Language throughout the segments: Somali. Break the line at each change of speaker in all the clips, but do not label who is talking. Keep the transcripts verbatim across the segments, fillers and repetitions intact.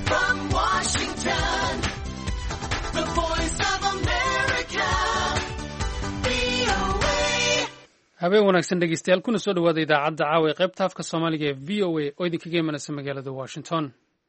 from Washington, the voice of America, V O A.
habeen wanaagsan dhegeystayaal kuna soo dhawaada idaacadda caawa ee qaybta afka Soomaaliga ee V O A oo idinkaga imanaysa magaalada Washington.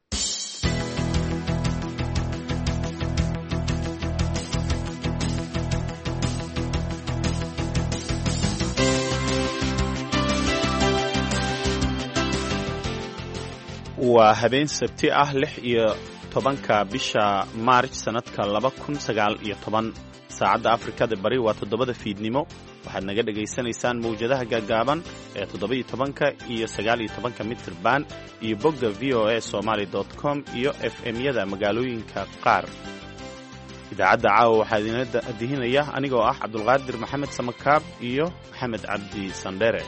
waa habeen sabti ah lix iyo tobanka bisha Maarch sanadka laba kun sagaal iyo toban saacadda Afrikada bari waa toddobada fiidnimo waxaad naga dhageysanaysaan mawjadaha gaagaaban ee toddoba iyo tobanka iyo sagaal iyo tobanka mitir band iyo bogga v o a somali dot com iyo F M-yada magaalooyinka qaar. idaacadda caawa waxaa idin dihinaya anigoo ah Cabdulqaadir Maxamed Samakaab iyo Maxamed Cabdi Sandere.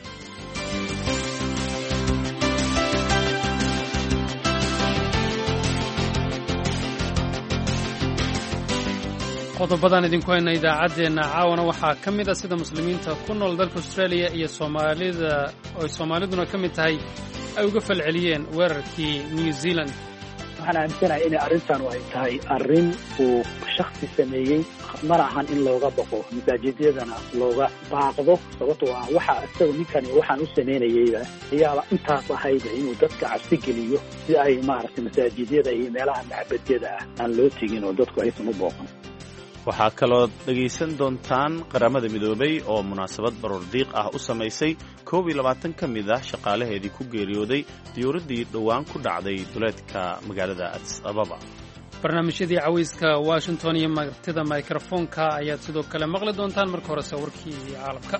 qodobadan idinku hayna idaacaddeenna caawana waxaa ka mid ah sida muslimiinta ku nool dalka Australia iyo Soomaalida oo Soomaaliduna ka mid tahay ay uga falceliyeen weerarkii New Zealand.
waxaan aaminsanahay in arrintan ay tahay arrin uu shakhsi sameeyey mar ahan in looga baqo masaajidyadana looga baaqdo sababtoo ah waxa isaga ninkani waxaan u sameynayayba ayaaba intaas ahayba inuu dadka cabsi geliyo si ay maaragtay masaajidyada iyo meelaha macbadyada ah aan loo tegin oo dadku aysan u booqan.
waxaa kaloo dhegaysan doontaan qaramada midoobay oo munaasabad baroordiiq ah u samaysay koob iyo labaatan ka mid ah shaqaalaheedii ku geeriyooday diyuuraddii dhowaan ku dhacday duleedka magaalada Addis Ababa.
barnaamijyadii cawayska Washington iyo martida mikrofoonka ayaad sidoo kale maqli doontaan marka horese warkii caalamka.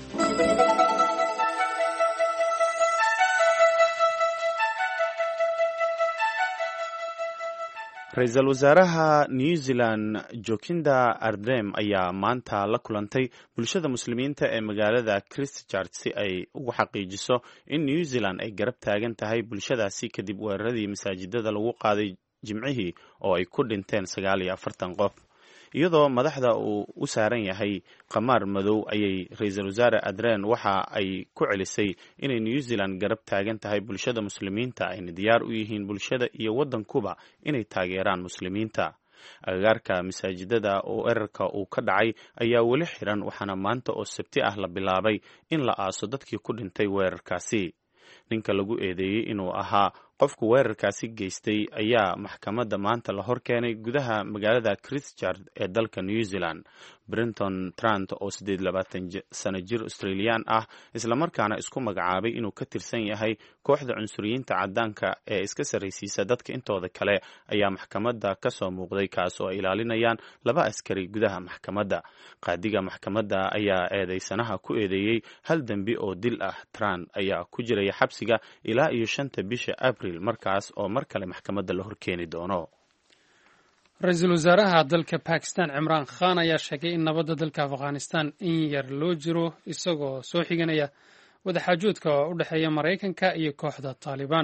ra-iisul wasaaraha New Zealand Jacinda Ardern ayaa maanta la kulantay bulshada muslimiinta ee magaalada Christchurch si ay ugu xaqiijiso in New Zealand ay garab taagan tahay bulshadaasi kadib weeraradii masaajidada lagu qaaday Jimcihii oo ay ku dhinteen sagaal iyo afartan qof. iyadoo madaxda uu u saaran yahay qamaar madow ayay ra-iisul wasaare Ardern waxa ay ku celisay inay New Zealand garab taagan tahay bulshada muslimiinta ayna diyaar u yihiin bulshada iyo waddankuba inay taageeraan muslimiinta. agagaarka masaajidada oo erarka uu ka dhacay ayaa weli xiran waxaana maanta oo sabti ah la bilaabay in la aaso dadkii ku dhintay weerarkaasi. ninka lagu eedeeyey inuu ahaa qofku weerarkaasi geystay ayaa maxkamadda maanta la hor keenay gudaha magaalada Christchurch ee dalka New Zealand. Brenton Trant oo siddeed iyo labaatan sano jir Australian ah isla markaana isku magacaabay inuu ka tirsan yahay kooxda cunsuriyiinta caddaanka ee iska sarraysiisa dadka intooda kale ayaa maxkamadda ka soo muuqday kaas oo ay ilaalinayaan laba askari gudaha maxkamadda. qaadiga maxkamadda ayaa eedeysanaha ku eedeeyey hal dembi oo dil ah. Trant ayaa ku jiraya xabsiga ilaa iyo shanta bisha April markaas oo mar kale maxkamadda la horkeeni doono.
ra-iisul wasaaraha dalka Pakistan Imran Khan ayaa sheegay in nabadda dalka Afghanistan in yar loo jiro isagoo soo xiganaya wadaxaajoodka u dhexeeya Maraykanka iyo kooxda Taliban.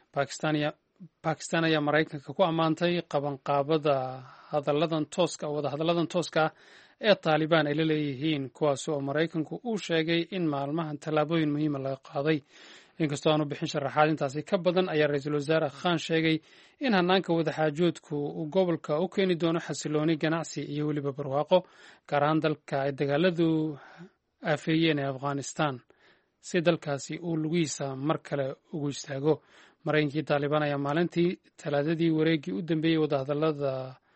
Pakistan ayaa Maraykanka ku ammaantay qabanqaabada hadalladan tooska wada hadalladan tooska ah ee Taliban ay la leeyihiin kuwaas oo Maraykanku uu sheegay in maalmahan tallaabooyin muhiima laga qaaday. inkastoo aanu bixin sharaxaad intaasi ka badan ayaa ra-iisul wasaare Khan sheegay in hanaanka wadaxaajoodku uu gobolka u keeni doono xasilooni ganacsi iyo weliba barwaaqo gaar ahaan dalka ay dagaaladu aafeeyeen ee Afghanistan si dalkaasi uu lugihiisa mar kale ugu istaago. Maraykankii Taliban ayaa maalintii talaadadii wareegii u dambeeyey wadahadallada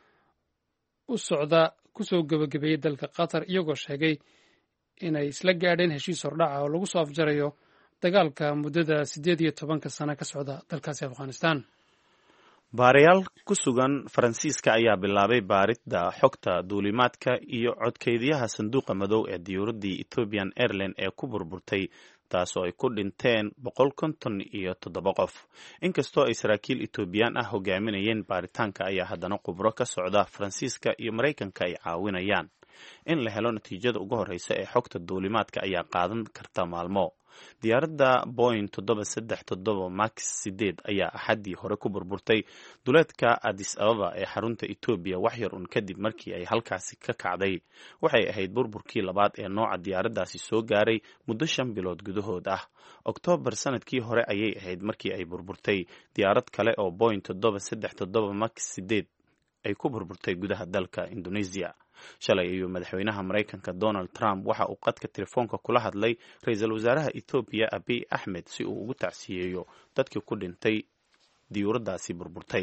u socda kusoo gabagabeeyey dalka Qatar iyagoo sheegay inay isla gaadheen heshiis hordhaca oo lagu soo afjarayo dagaalka muddada siddeed iyo tobanka sano ka socda dalkaasi Afghanistan.
baarayaal ku sugan Faransiiska ayaa bilaabay baaridda xogta duulimaadka iyo codkeydiyaha sanduuqa madow ee diyuuraddii Ethiopian Airlines ee ku burburtay taasoo ay ku dhinteen boqol konton iyo toddoba qof. inkastoo ay saraakiil Ethiopian ah hogaaminayeen baaritaanka ayaa haddana khubro ka socda Faransiiska iyo Maraykanka ay caawinayaan. in la helo natiijada ugu horreysa ee xogta duulimaadka ayaa qaadan karta maalmo. diyaaradda boing toddoba saddex toddoba max sideed ayaa axaddii hore ku burburtay duleedka addis ababa ee xarunta etoobiya wax yar un kadib markii ay halkaasi ka kacday. waxay ahayd burburkii labaad ee nooca diyaaraddaasi soo gaaray muddo shan bilood gudahood ah. oktoobar sanadkii hore ayay ahayd markii ay burburtay diyaarad kale oo boing toddoba saddex toddoba max sideed ay ku burburtay gudaha dalka indonesia. shalay ayuu madaxweynaha maraykanka donald trump waxa uu qadka telefoonka kula hadlay ra-iisul wasaaraha etoobiya abiy axmed si uu ugu tacsiyeeyo dadkii ku dhintay diyuuraddaasi burburtay.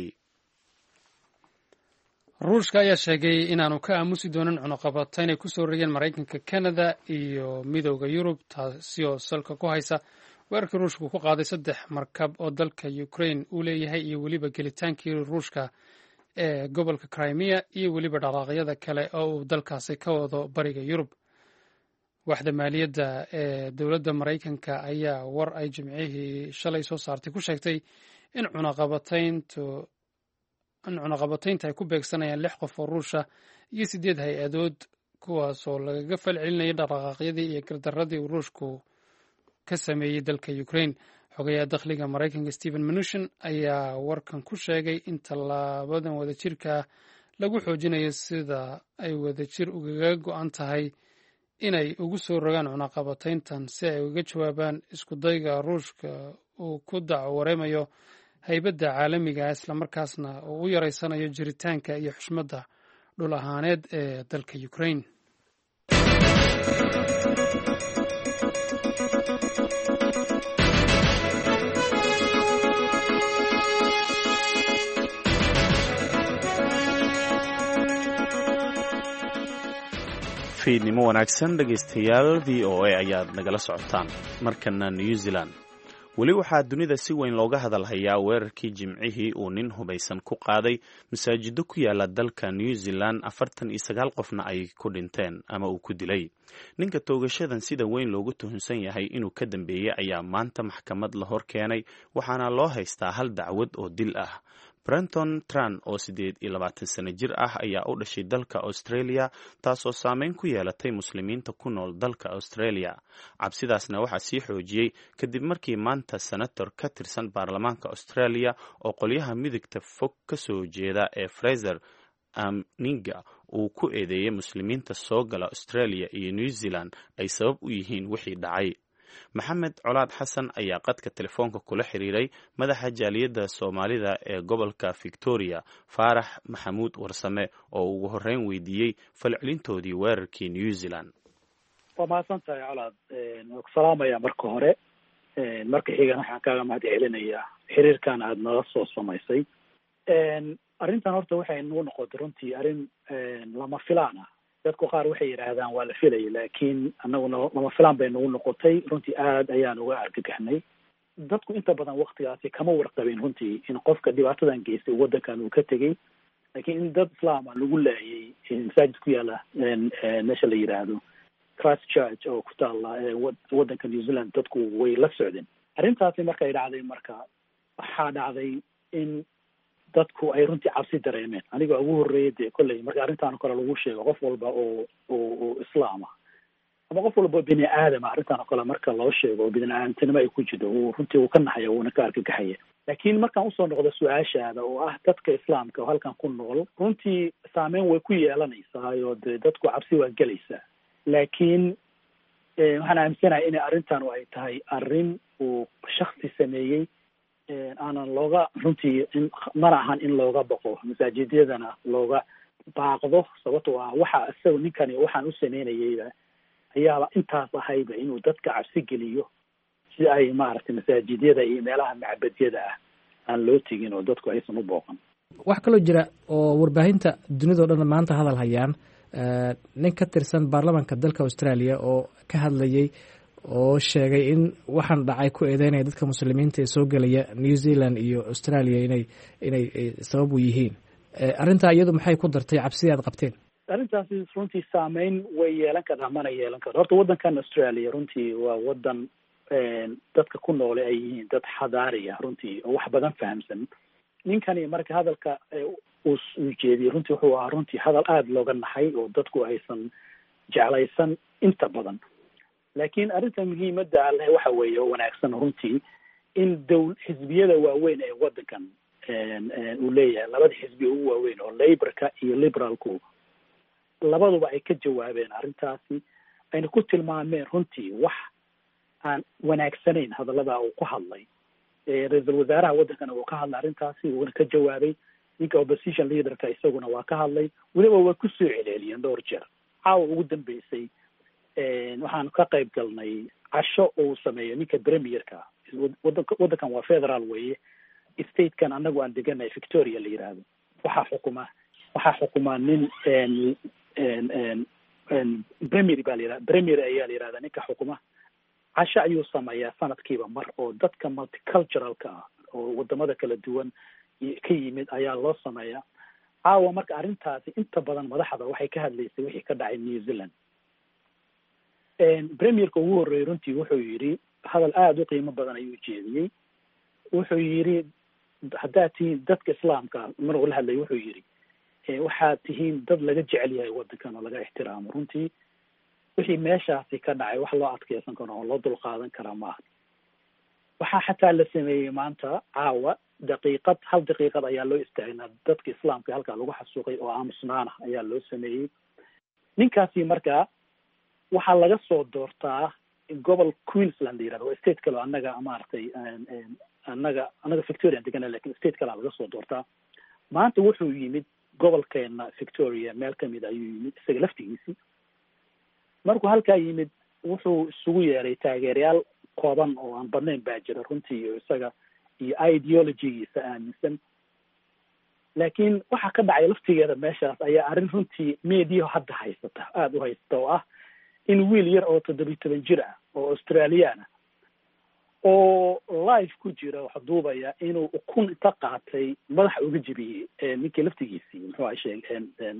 ruushka ayaa sheegay inaanu ka aamusi doonin cunuqabata inay kusoo rogeen maraykanka canada iyo midooda yurub taasi oo salka ku haysa weerarkii ruushku ku qaaday saddex markab oo dalka ukraine uu leeyahay iyo weliba gelitaankii ruushka ee gobolka crimea iyo weliba dhaqaaqyada kale oo uu dalkaasi ka wado bariga yurub. waxda maaliyadda ee dowladda maraykanka ayaa war ay jimcihii shalay soo saartay ku sheegtay in cunaqabatayntu in cunaqabataynta ay ku beegsanayaan lix qof oo ruusha iyo sideed hay-adood kuwaasoo lagaga falcelinayay dhaqaaqyadii iyo gardaradii uu ruushku ka sameeyey dalka ukraine. xogayaha dakhliga maraykanka stephen mnuchin ayaa warkan ku sheegay in tallaabadan wadajirka lagu xoojinayo sida ay wadajir ugaga go-an tahay inay ugu soo rogaan cunaqabatayntan si ay uga jawaabaan isku dayga ruushka uu ku dacwareemayo haybadda caalamiga islamarkaasna uu u yaraysanayo jiritaanka iyo xushmadda dhul ahaaneed ee dalka ukraine.
fiidnimo wanaagsan dhegaystayaal v o a ayaad nagala socotaan. markana new zealand weli waxaa dunida si weyn looga hadalhayaa weerarkii jimcihii uu nin hubaysan ku qaaday masaajido ku yaala dalka new zealand afartan iyo sagaal qofna ay ku dhinteen ama uu ku dilay. ninka toogashadan sida weyn loogu tuhunsan yahay inuu ka dambeeyey ayaa maanta maxkamad la hor keenay waxaana loo haystaa hal dacwad oo dil ah. brenton tran oo siddeed iyo labaatan sano jir ah ayaa u dhashay dalka australia taasoo saameyn ku yeelatay muslimiinta ku nool dalka australia. cabsidaasna waxaa sii xoojiyey kadib markii maanta senator ka tirsan baarlamaanka australia oo qolyaha midigta fog ka soo jeeda ee fraser amninga uu ku eedeeyey muslimiinta soo gala australia iyo new zealand ay sabab u yihiin wixii dhacay. maxamed colaad xasan ayaa qadka telefoonka kula xiriiray madaxa jaaliyadda soomaalida ee gobolka victoria faarax maxamuud warsame oo ugu horreyn weydiiyey falcelintoodii weerarkii new zealand.
waa mahadsan tahay colaad, waan ku salaamaya marka hore. marka xigan waxaan kaaga mahad celinayaa xiriirkan aada nala soo samaysay. arrintan horta waxay nagu noqotay runtii arrin lama filaan ah. dadku qaar waxay yidhaahdaan waa la filayay, laakiin annaguna lama filaan bay nagu noqotay. runtii aad ayaan uga argagaxnay. dadku inta badan waktigaasi kama warqabeen runtii in qofka dhibaatadan geystay waddankan uu ka tegey, laakiin in dad islaama lagu laayay masaajid ku yaala meesha la yidhaahdo Christchurch oo ku taala waddanka New Zealand, dadku way la socdeen. arrintaasi markay dhacday marka waxaa dhacday in dadku ay runtii cabsi dareemeen. aniga ugu horreeyay dee kolley marka arrintaan kale lagu sheego qof walba oo oo islaam ah ama qof walba bini aadama arrintaan kale marka loo sheego oo bini aadamtinimo ay ku jirto uu runtii uu ka naxaya uuna ka argagaxaya. laakiin markaan usoo noqdo su-aashaada oo ah dadka islaamka oo halkan ku nool, runtii saameyn way ku yeelanaysaa oo dee dadku cabsi waa gelaysaa. laakiin waxaan aaminsanahay inay arrintan ay tahay arrin uu shaksi sameeyey, aanan looga runtii in mana ahan in looga baqo masaajidyadana looga baaqdo, sababtoo ah waxa isaga ninkani waxaan u sameynayeyba ayaaba intaas ahayba inuu dadka cabsi geliyo si ay maaragtay masaajidyada iyo meelaha macbadyada ah aan loo tegin oo dadku aysan u booqan.
wax kaloo jira oo warbaahinta dunidao dhan maanta hadal hayaan, nin ka tirsan baarlamaanka dalka australia oo ka hadlayay oo sheegay in waxaan dhacay ku eedeynaya dadka muslimiinta ee soo gelaya new zealand iyo australia inay inay sabab u yihiin. arrintaa iyadu maxay ku dartay cabsidii aad qabteen?
arrintaasi runtii saameyn way yeelan kartaa mana yeelan karto. horta waddankan australia runtii waa waddan dadka ku noole ay yihiin dad xadaari ah runtii oo wax badan fahamsan. ninkani marka hadalka uu jeediyey runtii wuxuu ahaa runtii hadal aada looga naxay oo dadku aysan jeclaysan inta badan. laakiin arrinta muhiimadda alleh waxa weeye oo wanaagsan runtii in dowl xisbiyada waaweyn ee waddankan uu leeyahay labada xisbi ugu waaweyn oo laborka iyo liberaalku labaduba ay ka jawaabeen arrintaasi ayna ku tilmaameen runtii wax aan wanaagsanayn hadallada uu ku hadlay. ra-iisul wasaaraha waddankana uu ka hadlay arrintaasi wuuna ka jawaabay, ninka opposition leaderka isaguna waa ka hadlay, weliba waa ku soo celceliyeen dhowr jeer. caawa ugu dambeysay waxaan ka qayb galnay casho uu sameeyo ninka premierka wadanka waddankan waa federal weeye, statekan anagu aan deganay Victoria la yiraahdo waxaa xukuma waxaa xukuma nin premier baa la yiraahdaa premier ayaa la yiraahdaa ninka xukuma. casho ayuu sameeyaa sanadkiiba mar oo dadka multiculturalka ah oo wadamada kala duwan ka yimid ayaa loo sameeyaa. caawa marka arrintaasi inta badan madaxda waxay ka hadlaysay wixii ka dhacay New Zealand. premierka ugu horreeyay runtii wuxuu yidhi hadal aada u qiimo badan ayuu jeediyey. wuxuu yidhi haddaad tihiin dadka islaamka maruu la hadlay wuxuu yidhi waxaad tihiin dad laga jecel yahay waddankan oo laga ixtiraamo. runtii wixii meeshaasi ka dhacay wax loo adkeysan karo oo loo dulqaadan karaa maaha. waxaa xataa la sameeyey maanta caawa daqiiqad hal daqiiqad ayaa loo istaagnaa dadka islaamka halkaa lagu xasuuqay oo aamusnaana ayaa loo sameeyey. ninkaasi markaa waxaa laga soo doortaa gobol Queensland la yirahdo waa state kale annaga maaragtay annaga annaga Victoria degana laakiin state kale laga soo doortaa. maanta wuxuu yimid gobolkeena Victoria meel kamid ayuu yimid isaga laftigiisii. markuu halkaa yimid wuxuu isugu yeeray taageerayaal kooban oo aan badnayn baa jira runtii iyo isaga iyo ideology-giisa aaminsan. laakiin waxa ka dhacay laftigeeda meeshaas ayaa arrin runtii media hadda haysata aada u haysata oo ah in wiil yar oo toddoba iyo toban jir ah oo Australian ah oo live ku jira waxa duubaya inuu ukun inta qaatay madaxa uga jibiyey ninkii laftigiisii muxuu ahay sheegeen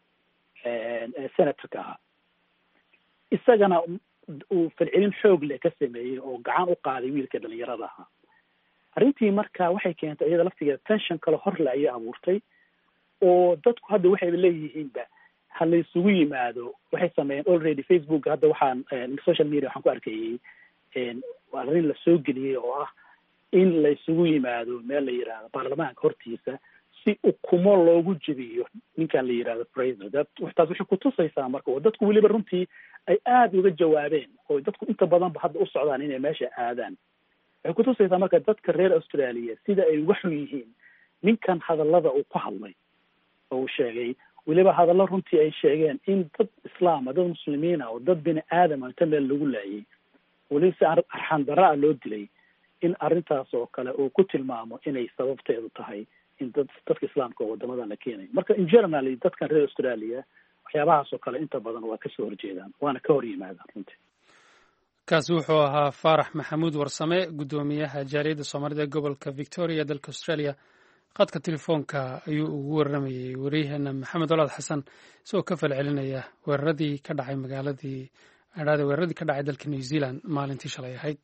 senatorka ah. isagana uu falcelin xoog leh ka sameeyey oo gacan u qaaday wiilka dhalinyarada ahaa. arrintii marka waxay keentay iyada laftigeeda tension kale horle ayay abuurtay oo dadku hadda waxay leeyihiinba ha la isugu yimaado. waxay sameeyeen already Facebook hadda waxaan social media waxaan ku arkayay arrin la soo geliyey oo ah in la isugu yimaado meel la yiraahdo baarlamaanka hortiisa si ukumo loogu jebiyo ninkan la yiraahdo Fraser. dad waxtaas waxay ku tusaysaa marka oo dadku weliba runtii ay aada uga jawaabeen oo dadku inta badanba hadda u socdaan inay meesha aadaan. waxay ku tusaysaa marka dadka reer Australia sida ay uga xun yihiin ninkan hadallada uu ku hadlay oo uu sheegay weliba hadallo runtii ay sheegeen in dad islaama dad muslimiina oo dad bini aadama inta meel lagu laayay weliba si arxan daraa loo dilay in arrintaas oo kale uu ku tilmaamo inay sababteedu tahay in dad dadka islaamka oo wadamadan la keenay. marka in general dadkan reer Australia waxyaabahaas oo kale inta badan waa kasoo horjeedaan waana ka hor yimaadaan runtii.
kaasi wuxuu ahaa faarax maxamuud warsame guddoomiyaha jaaliyadda soomaalida gobolka Victoria dalka Australia. qadka telefoonka ayuu ugu waramayay wariyahana maxamed walaad xasan isagoo ka falcelinaya weeraradii ka dhacay magaaladii adhaada weeraradii ka dhacay dalka New Zealand maalintii shalay ahayd.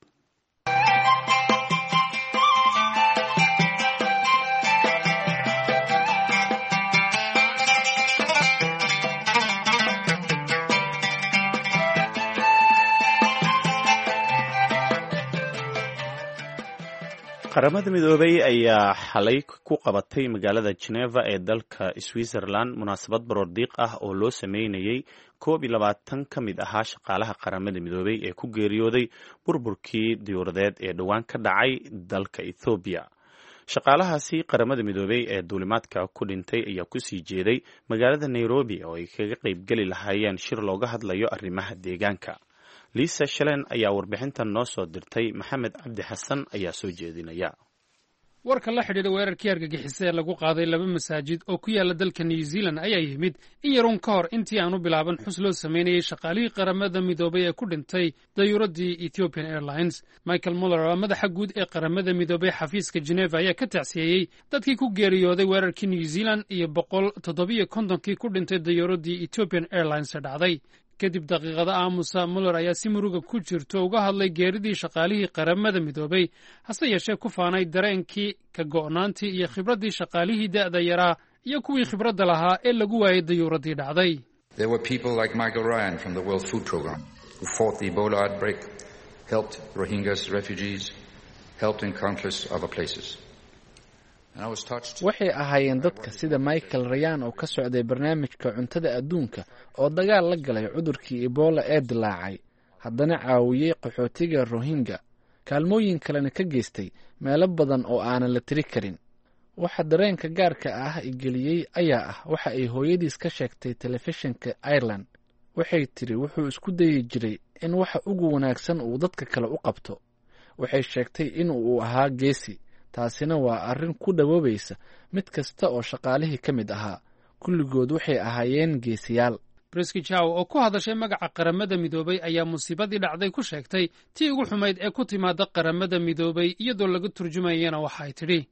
qaramada midoobay ayaa xalay ku qabatay magaalada Geneva ee dalka Switzerland munaasabad baroordiiq ah oo loo sameynayay koob iyo labaatan ka mid ahaa shaqaalaha qaramada midoobay ee ku geeriyooday burburkii diyuuradeed ee dhowaan ka dhacay dalka Ethiopia. shaqaalahaasi qaramada midoobay ee duulimaadka ku dhintay ayaa ku sii jeeday magaalada Nairobi oo ay kaga qayb gali lahaayeen shir looga hadlayo arrimaha deegaanka. Lisa Shalen ayaa warbixintan noo soo dirtay. Maxamed Cabdi Xasan ayaa soo jeedinaya.
warka la xidhiidha weerarkii argagixisay ee lagu qaaday laba masaajid oo ku yaala dalka New Zealand ayaa yimid in yarun ka hor intii aanu bilaaban xus loo sameynayay shaqaalihii qaramada midoobay ee ku dhintay dayuuradii Ethiopian Airlines. Michael Muller oo madaxa guud ee qaramada midoobay xafiiska Geneva ayaa ka tacsiyeeyay dadkii ku geeriyooday weerarkii New Zealand iyo boqol toddoba iyo konton-kii ku dhintay dayuuradii Ethiopian Airlines ee dhacday. kadib daqiiqada aamusa Muller ayaa si muruga ku jirto uga hadlay geeridii shaqaalihii qaramada midoobay hase yeeshee ku faanay dareenkii ka go'naantii iyo khibraddii shaqaalihii da'da yaraa iyo kuwii khibradda lahaa ee lagu waayay dayuuradii dhacday.
There were people like Michael Ryan from the World Food Programme who fought the Ebola outbreak, helped Rohingyas refugees, helped in countless other places. And I was touched.
Waxay ahaayeen dadka sida Michael Ryan oo ka socday barnaamijka cuntada adduunka oo dagaal la galay cudurkii Ebola ee dilaacay, haddana caawiyay qaxootiga Rohingya, kaalmooyin kalena ka geystay meelo badan oo aanan la tiri karin. Waxa dareenka gaarka ah igeliyay ayaa ah waxa ay hooyadiis ka sheegtay telefishinka Ireland. Waxay tiri wuxuu isku dayay jiray in waxa ugu wanaagsan uu dadka kale u qabto. Waxay sheegtay in uu ahaa geesi, taasina waa arrin ku dhawoobaysa mid kasta oo shaqaalihii ka mid ahaa. Kulligood waxay ahaayeen geesiyaal.
Briski Chow oo ku hadashay magaca qaramada midoobay ayaa musiibadii dhacday ku sheegtay tii ugu xumayd ee ku timaada qaramada midoobay iyadoo laga turjumayana waxay tidhi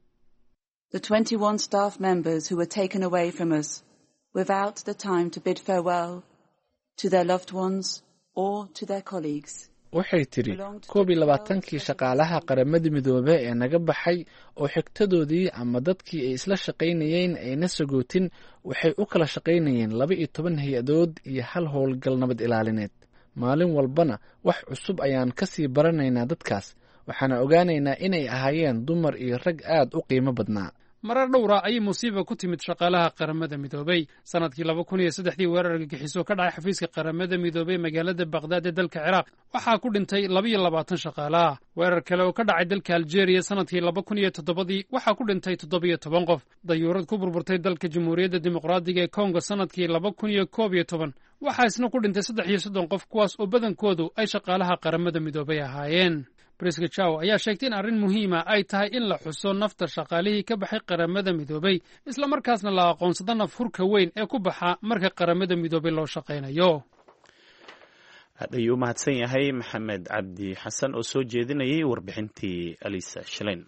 The twenty-one staff members who were taken away from us without the time to bid farewell to their loved ones or to their colleagues.
Waxay tiri koob iyo labaatankii shaqaalaha qaramada midoobay ee naga baxay oo xigtadoodii ama dadkii ay isla shaqaynayeen ayna sagootin waxay u kala shaqaynayeen laba iyo toban hay-adood iyo hal howlgal nabad ilaalineed. Maalin walbana wax cusub ayaan ka sii baranaynaa dadkaas, waxaana ogaanaynaa inay ahaayeen dumar iyo rag aad u qiimo badnaa.
marar dhowra ayay musiiba ku timid shaqaalaha qaramada midoobay. sanadkii laba kun iyo saddexdii weerar argagixiso ka dhacay xafiiska qaramada midoobay magaalada Baghdad ee dalka Ciraaq waxaa ku dhintay laba iyo labaatan shaqaalaha. weerar kale oo ka dhacay dalka Algeria sanadkii laba kun iyo toddobadii waxaa ku dhintay toddoba iyo toban qof. dayuurad ku burburtay dalka Jamhuuriyadda Dimuqraadiga ee Congo sanadkii laba kun iyo koob iyo toban waxaa isna ku dhintay saddex iyo soddon qof, kuwaas oo badankoodu ay shaqaalaha qaramada midoobay ahaayeen. Briska Chow ayaa sheegtay in arrin muhiima ay tahay in la xuso nafta shaqaalihii ka baxay qaramada midoobay, isla markaasna la aqoonsado nafhurka weyn ee ku baxa marka qaramada midoobay loo shaqaynayo.
aad ayuu u mahadsan yahay maxamed cabdi xasan oo soo jeedinayay warbixintii Alisa Shaleyn.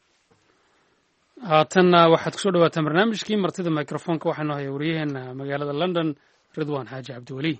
haatanna waxaad kusoo dhawaataan barnaamijkii martida microfonka waxaanu haya wariyaheena magaalada London Ridwaan Xaaji Cabdiweli.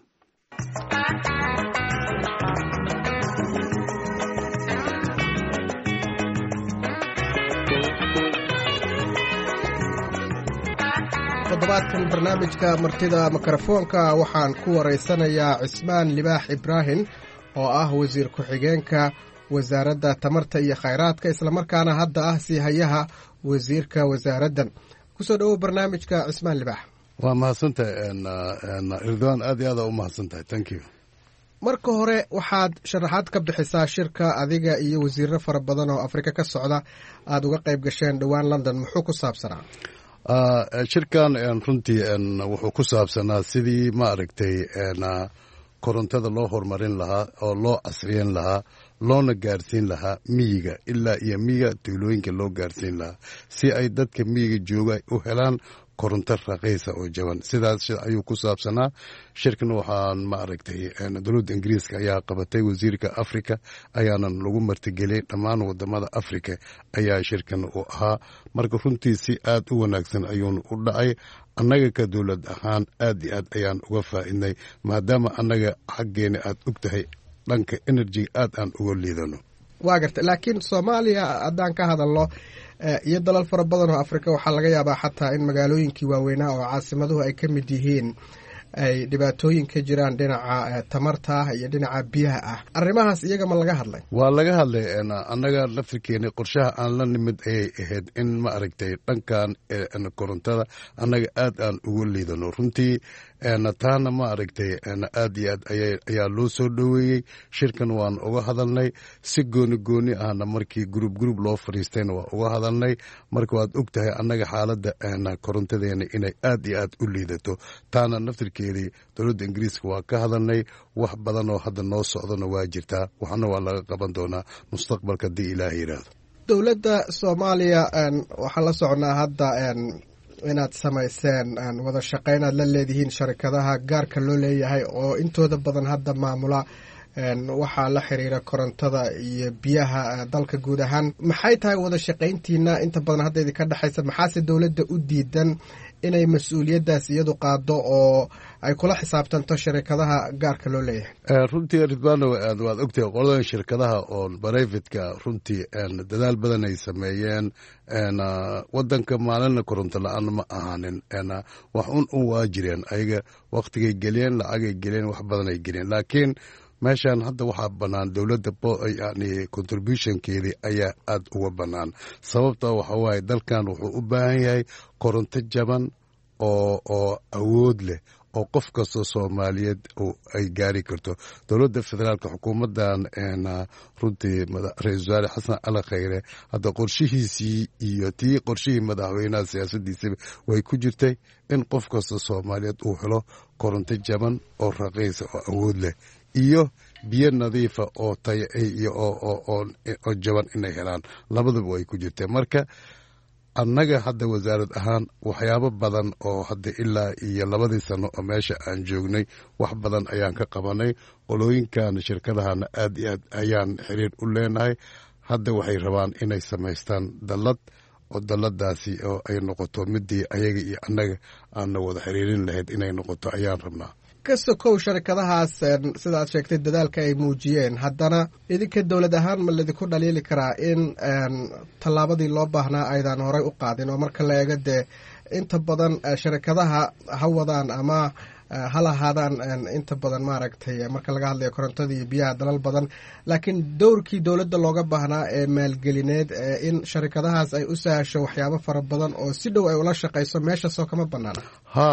toddobaadkan barnaamijka martida mikrofoonka waxaan ku waraysanayaa Cismaan Libaax Ibraahin oo ah wasiir ku-xigeenka wasaaradda tamarta iyo khayraadka islamarkaana hadda ah sii hayaha wasiirka wasaaraddan. kusoo dhawow barnaamijka Cismaan Libaax.
waa mahadsantahay Ridwaan, aad iyo aad u mahadsantahay. thank you.
marka hore waxaad sharaxaad ka bixisaa shirka adiga iyo wasiirro fara badan oo Afrika ka socda aad uga qayb gasheen dhowaan London, muxuu ku saabsanaa?
shirkan runtii wuxuu ku saabsanaa sidii ma aragtay korontada loo horumarin lahaa oo loo casriyen lahaa loona gaarsiin lahaa miyiga ilaa iyo miyiga tuulooyinka loo gaarsiin lahaa si ay dadka miyiga jooga u helaan koronto raqiisa oo jaban. sidaas ayuu ku saabsanaa shirkan. waxaan ma aragtay dowladda ingiriiska ayaa qabatay, wasiirka africa ayaanan lagu martigeliyey, dhammaan wadamada africa ayaa shirkan u ahaa. marka runtii si aad u wanaagsan ayuunu u dhacay. annaga ka dowlad ahaan aad iyo aad ayaan uga faa'iidnay, maadaama annaga xaggeena aad og tahay dhanka energy aad aan uga liidano.
waa garta, laakiin Soomaaliya haddaan ka hadalno iyo dalal fara badan oo Afrika waxaa laga yaabaa xataa in magaalooyinkii waaweynaa oo caasimaduhu ay ka mid yihiin ay dhibaatooyin ka jiraan dhinaca tamarta iyo dhinaca biyaha ah. arrimahaas iyaga ma laga hadlay?
waa laga hadlay. annaga laftirkeena qorshaha aan la nimid ayay ahayd in ma aragtay dhankan korontada annaga aad aan uga liidano. runtii taana ma aragtay aad iyo aad ayaa loo soo dhoweeyey. shirkan waan uga hadalnay si gooni gooni ahna markii gurub gurub loo fadhiistayna waa uga hadalnay. marka waad og tahay annaga xaaladda korontadeena inay aad iyo aad u liidato. taana naftirkeedii dowladda ingiriiska waa ka hadalnay. wax badan oo hadda noo socdona waa jirtaa, waxna waa laga qaban doonaa mustaqbalka haddii ilaaha yidhaahdo.
dowladda Soomaaliya waxaan la soconaa hadda inaad samayseen wada shaqayn aad la leedihiin sharikadaha gaarka loo leeyahay oo intooda badan hadda maamula waxaa la xiriira korontada iyo biyaha dalka guud ahaan. maxay tahay wada shaqayntiina inta badan hadda idinka dhexaysa? maxaase dowladda u diidan inay mas-uuliyaddaas iyadu qaado oo ay kula xisaabtanto shirkadaha gaarka loo leeyahay.
runtii ridwaano waad ogtahay qoladan shirkadaha oon barayfatka runtii dadaal badan ay sameeyeen wadanka maalina koronto la-aan ma ahaanin wax un un waa jireen ayaga waktigay geliyeen lacagay geliyeen wax badan ay geliyeen laakiin meeshaan hadda waxaa bannaan dowladda yani contributionkeedii ayaa aada uga bannaan sababta waxa waaye dalkan wuxuu u baahan yahay koronto jaban oo oo awood leh oo qof kastoo soomaaliyeed ay gaari karto dowladda federaalka xukuumaddan runtii ra-iisul wasaare xasan cali khayre hadda qorshihiisii iyo tii qorshihii madaxweynaha siyaasaddiisaba way ku jirtay in qof kastoo soomaaliyeed uu helo koronto jaban oo raqiisa oo awood leh iyo biyo nadiifa oo taya iyo oo jaban inay helaan labadaba way ku jirteen marka annaga hadda wasaarad ahaan waxyaabo badan oo hadda ilaa iyo labadii sano oo meesha aan joognay wax badan ayaan ka qabanay qolooyinkan shirkadahana aad iyo aad ayaan xiriir u leenahay hadda waxay rabaan inay samaystaan dallad oo dalladaasi oo ay noqoto midii ayaga iyo annaga aanna wada xiriirin lahayd inay noqoto ayaan rabnaa.
ka sokow sharikadahaas sidaad sheegtay dadaalka ay muujiyeen haddana idinka dowlad ahaan ma laydinku dhaliili karaa in tallaabadii loo baahnaa aydan horey u qaadin oo marka la eego dee inta badan sharikadaha ha wadaan ama ha lahaadaan inta badan maaragtay marka laga hadlayo korontada iyo biyaha dalal badan laakiin dowrkii dowladda looga baahnaa ee maalgelineed in sharikadahaas ay u sahasho waxyaabo fara badan oo si dhow ay ula shaqayso meeshaasoo kama banaana.
ha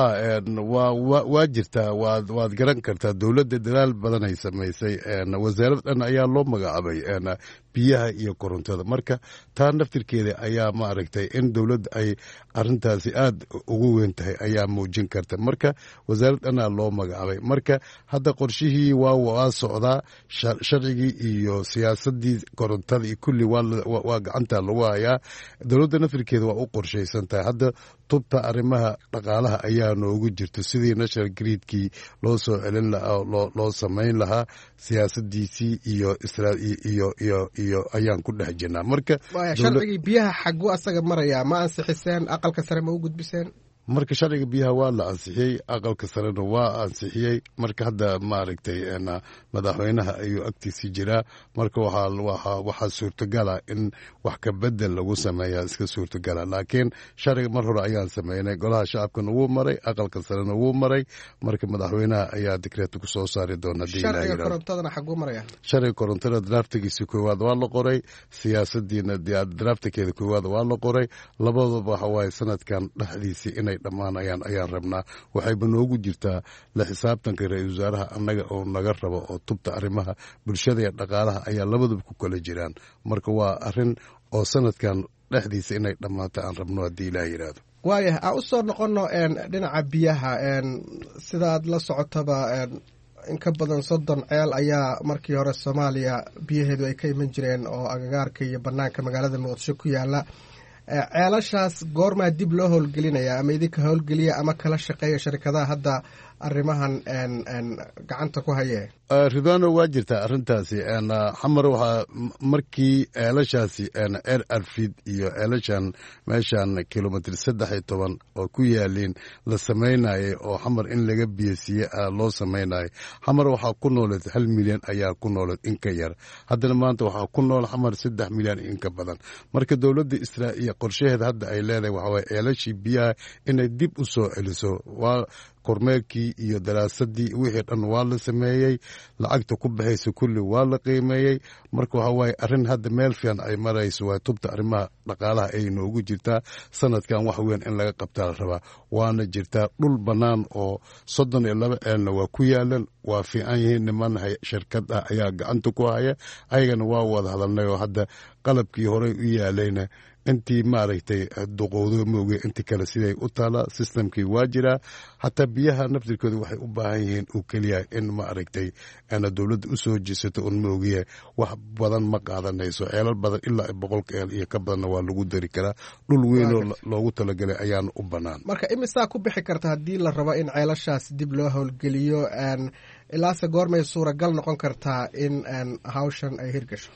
waa waa jirtaa waad waad garan kartaa dowladda dadaal badan ay samaysay wasaarad dhan ayaa loo magacaabay biyaha iyo korontada marka taa naftirkeeda ayaa maaragtay in dowladda ay arintaasi aad ugu weyn tahay ayaa muujin karta marka wasaarad dhanaa loo magacaabay marka hadda qorshihii waa waa socdaa sharcigii iyo siyaasadii korontada iyo kulli waa gacanta lagu hayaa dowladda naftirkeeda waa u qorshaysan tahay hadda tubta arrimaha dhaqaalaha ayaa noogu jirto sidii national gridkii loo soo celin lahaa loo samayn lahaa siyaasadiisii iyo iyo iyo iyo ayaan ku dhex jirnaa marka
sharcigii biyaha xagu asaga maraya ma ansixiseen aqalka sare ma u gudbiseen
marka sharciga biyaha waa la ansixiyey aqalka sarena waa ansixiyey marka hadda maaragtay madaxweynaha ayuu agtiisii jiraa marka waxaa suurtogala in wax ka bedel lagu sameeya iska suurtogala laakiin sharciga mar hore ayaan sameynay golaha shacabkana wuu maray aqalka sarena wuu maray marka madaxweynaha ayaa dikreeto kusoo saari doona
sharciga korontadana xaguu maraya
sharciga korontada draftigiisa koowaad waa la qoray siyaasadiina draftakeeda koowaad waa la qoray labadaba waxa waaye sanadkan dhexdiisii inay dhammaanayaan ayaan rabnaa waxayba noogu jirtaa la xisaabtanka ra-iisul wasaaraha annaga oo naga rabo oo tubta arrimaha bulshada iyo dhaqaalaha ayaa labadaba ku kala jiraan marka waa arrin oo sanadkan dhexdiisa inay dhammaato aan rabno haddii ilaah yidhaahdo.
waayah aan u soo noqonno dhinaca biyaha sidaad la socotaba in ka badan soddon ceel ayaa markii hore soomaaliya biyaheedu ay ka iman jireen oo agagaarka iyo bannaanka magaalada muqdisho ku yaala ceelashaas goormaa dib loo howlgelinaya ama idinka howlgeliya ama kala shaqeeya sharikadaha hadda arrimahan gacanta ku hayee
ridwano waa jirtaa arrintaasi xamar waxaa markii ceelashaasi eer arfid iyo ceelashan meeshan kilomitr saddex iyo toban oo ku yaaliin la samaynayay oo xamar in laga biyasiiye loo samaynayay xamar waxaa ku nooleed hal milyan ayaa ku nooleed in ka yar haddana maanta waxaa ku nool xamar saddex milyan in ka badan marka dowladda israa'iil qorshaheeda hadda ay leedahay waxaa waye ceelashii biyaha inay dib u soo celiso waa kormeerkii iyo daraasadii wixii dhan waa la sameeyey lacagta ku baxaysa kulli waa la qiimeeyey marka waxaa waaye arrin hadda meel fiican ay marayso waa tubta arrimaha dhaqaalaha ay noogu jirtaa sanadkan wax weyn in laga qabtaa la rabaa waana jirtaa dhul bannaan oo soddon iyo laba ceelna waa ku yaalan waa fiican yihiin niman shirkad ah ayaa gacanta ku haya ayagana waa wada hadalnay oo hadda qalabkii horey u yaalayna intii maaragtay duqowdo mooge intii kale siday u taala systemkii waa jiraa xataa biyaha naftirkooda waxay u baahan yihiin uu keliya in maaragtay ana dowladda u soo jeesato un moogiye wax badan ma qaadanayso ceelal badan ilaa boqolka eel iyo ka badanna waa lagu dari karaa dhul weynoo loogu talagalay ayaana u bannaan
marka imisaa ku bixi karta haddii la rabo in ceelashaas dib loo howlgeliyo ilaase goormay suuragal noqon kartaa in hawshan ay hirgasho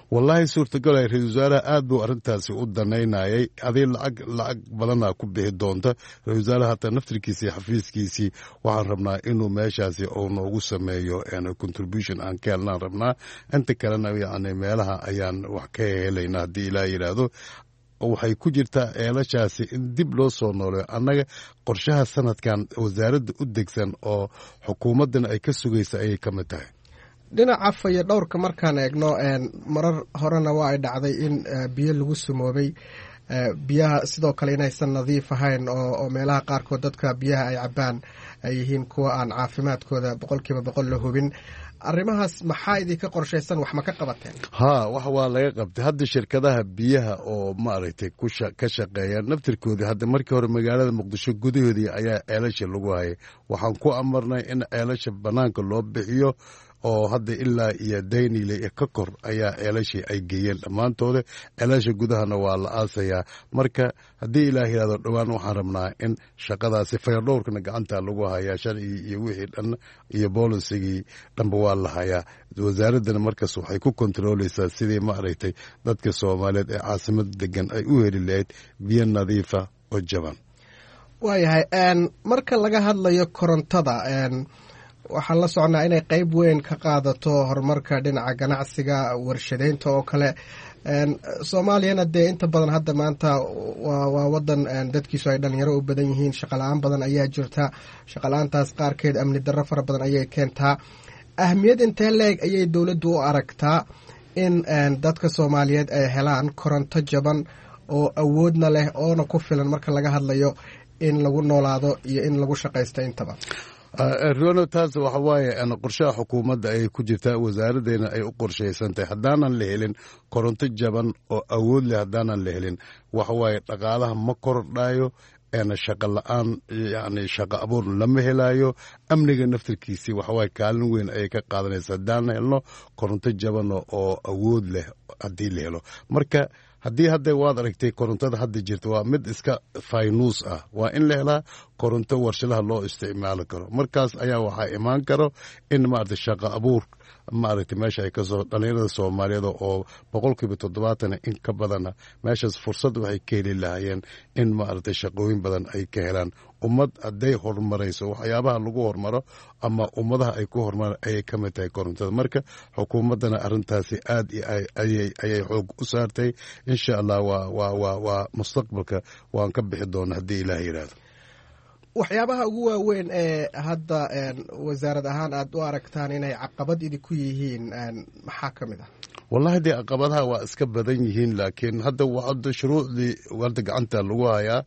wallaahi suurtagalay ra-isul wasaaraha aad buu arrintaasi u danaynayay adii lacag lacag badanaa ku bixi doonta ra-isul wasaaraha hataa naftirkiisii xafiiskiisii waxaan rabnaa inuu meeshaasi uu noogu sameeyo contribution aan ka helnaan rabnaa inta kalena yani meelaha ayaan wax ka helaynaa haddii ilaa yidhaahdo waxay ku jirtaa eelashaasi in dib loo soo nooleeyo annaga qorshaha sanadkan wasaaradda u degsan oo xukuumaddana ay ka sugaysa ayay ka mid tahay
dhinaca fayo dhowrka markaan eegno marar horena waa ay dhacday in biyo lagu sumoobay biyaha sidoo kale inaysan nadiif ahayn oo meelaha qaarkood dadka biyaha ay cabaan ay yihiin kuwa aan caafimaadkooda boqol kiiba boqol la hubin arrimahaas maxaa idinka qorshaysan wax ma ka qabateen
haa wax waa laga qabtay hadda shirkadaha biyaha oo maaragtay ka shaqeeya naftirkoodii hadda markii hore magaalada muqdisho gudahoodii ayaa ceelasha lagu hayay waxaan ku amarnay in ceelasha bannaanka loo bixiyo oo hadda ilaa iyo daynile ka kor ayaa ceelashii ay geeyeen dhammaantooda ceelasha gudahana waa la aasayaa marka haddii ilaah yidhahdo dhowaan waxaan rabnaa in shaqadaasi fayardhowrkana gacanta lagu hayaa sharcigii iyo wixii dhan iyo boolisigii dhanba waa la hayaa wasaaraddana markaas waxay ku kontrooleysaa sidii maaragtay dadka soomaaliyeed ee caasimada degan ay u heli lahayd biyo nadiifa oo jaban
waayahay marka laga hadlayo korontada waxaan la socnaa inay qayb weyn ka qaadato horumarka dhinaca ganacsiga warshadaynta oo kale soomaaliyana dee inta badan hadda maanta waa wadan dadkiisu ay dhalinyaro u badan yihiin shaqala-aan badan ayaa jirta shaqala-aantaas qaarkeed amni darro fara badan ayay keentaa ahmiyad intee leeg ayay dowladdu u aragtaa in dadka soomaaliyeed ay helaan koronto jaban oo awoodna leh oona ku filan marka laga hadlayo in lagu noolaado iyo in lagu shaqaysto intaba
ruano taas waxa waaye qorshaha xukuumadda ayay ku jirtaa wasaaraddeena ay u qorshaysantahay haddaanan la helin koronto jaban oo awood leh haddaanan la helin waxa waaye dhaqaalaha ma kordhayo shaqa la-aan yani shaqa abuur lama helaayo amniga naftirkiisii waxawaaye kaalin weyn ayay ka qaadanaysa haddaan helno koronto jaban oo awood leh haddii la helo marka haddii hadda waad aragtay korontada hadda jirta waa mid iska faynuus ah waa in la helaa koronto warshadaha loo isticmaali karo markaas ayaa waxaa imaan karo in maaragtay shaqa abuur maaragtay meesha ay kasoo dhalinyarada soomaaliyeed oo boqolkiiba toddobaatan in ka badana meeshaas fursad waxay ka heli lahaayeen in maaragtay shaqooyin badan ay ka helaan ummad hadday horumarayso waxyaabaha lagu hormaro ama ummadaha ay ku horumaraan ayay ka mid tahay korontada marka xukuumaddana arrintaasi aad ayay xoog u saartay insha allah waa mustaqbalka waan ka bixi doona haddii ilaah yidhaahdo
waxyaabaha ugu waaweyn ee hadda wasaarad ahaan aad u aragtaan inay caqabad idinku yihiin maxaa ka mid ah
wallahi dee caqabadaha waa iska badan yihiin laakiin hadda hadda shuruucdii hadda gacanta lagu hayaa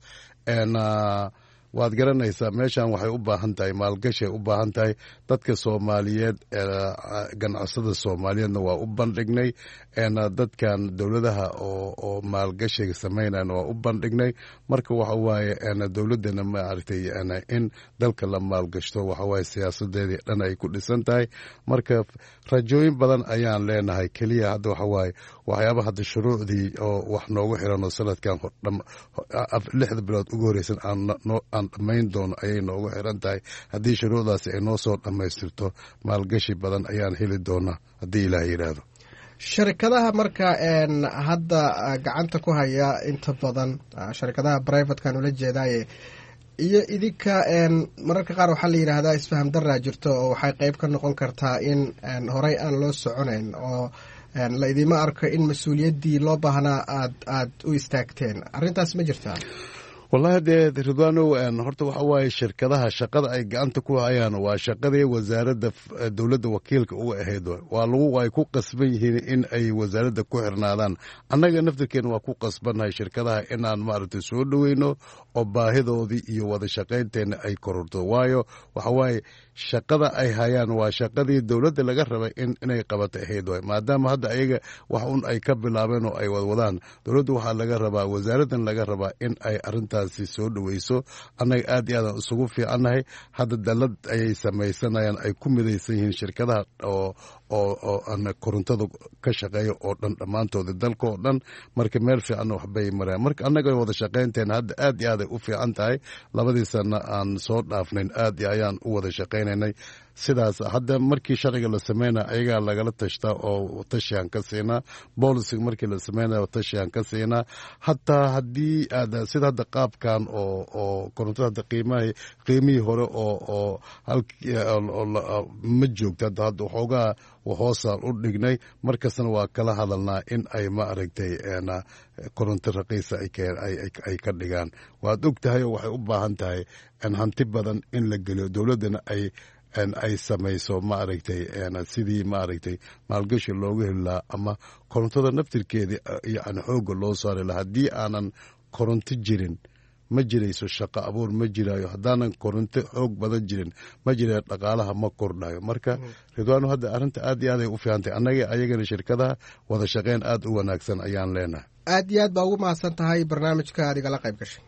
waad garanaysaa meeshan waxay u baahan tahay maalgashay u baahan tahay dadka soomaaliyeed ganacsada soomaaliyeedna waa u bandhignay dadkan dowladaha oo maalgashiga samaynayna waa u bandhignay marka waxa waaye dowladdana maaragtay in dalka la maalgashto waxa waaye siyaasadeedii dhan ay ku dhisan tahay marka rajooyin badan ayaan leenahay keliya hadda waxa waaye waxyaaba hadda shuruucdii oo wax noogu xiran oo sanadkan lixda bilood ugu horeysan aan dhammayn doono ayay noogu xiran tahay haddii shuruucdaasi ay noo soo dhammaystirto maalgashi badan ayaan heli doonaa haddii ilaah yidhaahdo
sharikadaha marka hadda gacanta ku haya inta badan sharikadaha brivatekan ula jeedaaye iyo idinka mararka qaar waxaa la yidhaahdaa isfaham daraa jirto oo waxay qayb ka noqon kartaa in horey aan loo soconayn oo la idima arko in mas-uuliyaddii loo baahnaa aad aad u istaagteen arrintaas ma jirtaa
wallahi dee ridwaanow horta waxa waaye shirkadaha shaqada ay gacanta ku hayaan waa shaqadii wasaaradda dowladda wakiilka uga ahayd waa lagu ay ku qasban yihiin in ay wasaaradda ku xirnaadaan annaga naftirkeena waa ku qasbannahay shirkadaha inaan maaragtay soo dhoweyno oo baahidoodii iyo wada shaqaynteenna ay kororto waayo waxa waaye shaqada ay hayaan waa shaqadii dowladda laga rabay inay qabato ahayd waay maadaama hadda ayaga wax un ay ka bilaabeen oo ay wadwadaan dowladda waxaa laga rabaa wasaaraddan laga rabaa in ay arrintaasi soo dhoweyso annaga aad iyo aadaan isugu fiicannahay hadda dallad ayay samaysanayaan ay ku midaysan yihiin shirkadaha oo oo oo ana korontada ka shaqeeya oo dhan dhammaantooda dalka oo dhan marka meel fiicanna waxbay mareen marka annaga wada shaqaynteena hadda aad iyo aad ay u fiican tahay labadii sana aan soo dhaafnayn aad iyo ayaan u wada shaqaynaynay sidaas hadda markii sharciga la sameynaya ayagaa lagala tashtaa oo tashiyan ka siinaa boolisiga markii la sameynaya tashiyan ka siinaa hataa haddii aad sida hadda qaabkan oo oo korontada hadda qiimaha qiimihii hore oo oo ma joogto hadda hadda waxoogaa hoosaan u dhignay markastana waa kala hadalnaa in ay ma aragtay koronto raqiisa ay ka dhigaan waad og tahay oo waxay u baahan tahay hanti badan in la geliyo dowladdana ay ay samayso ma aragtay sidii ma aragtay maalgashi loogu heli lahaa ama korontada naftirkeedii yani xoogga loo saari lahaa haddii aanan koronto jirin ma jirayso shaqo abuur ma jiraayo haddaanan koronto xoog badan jirin ma jirayo dhaqaalaha ma kordhayo marka ridwaano hadda arrinta aad iyo aad ay u fiicantay annaga ayagana shirkadaha wada shaqeyn aad u wanaagsan ayaan leenahay
aad iyo aad baa ugu mahadsan tahay barnaamijka aad igala qayb gashay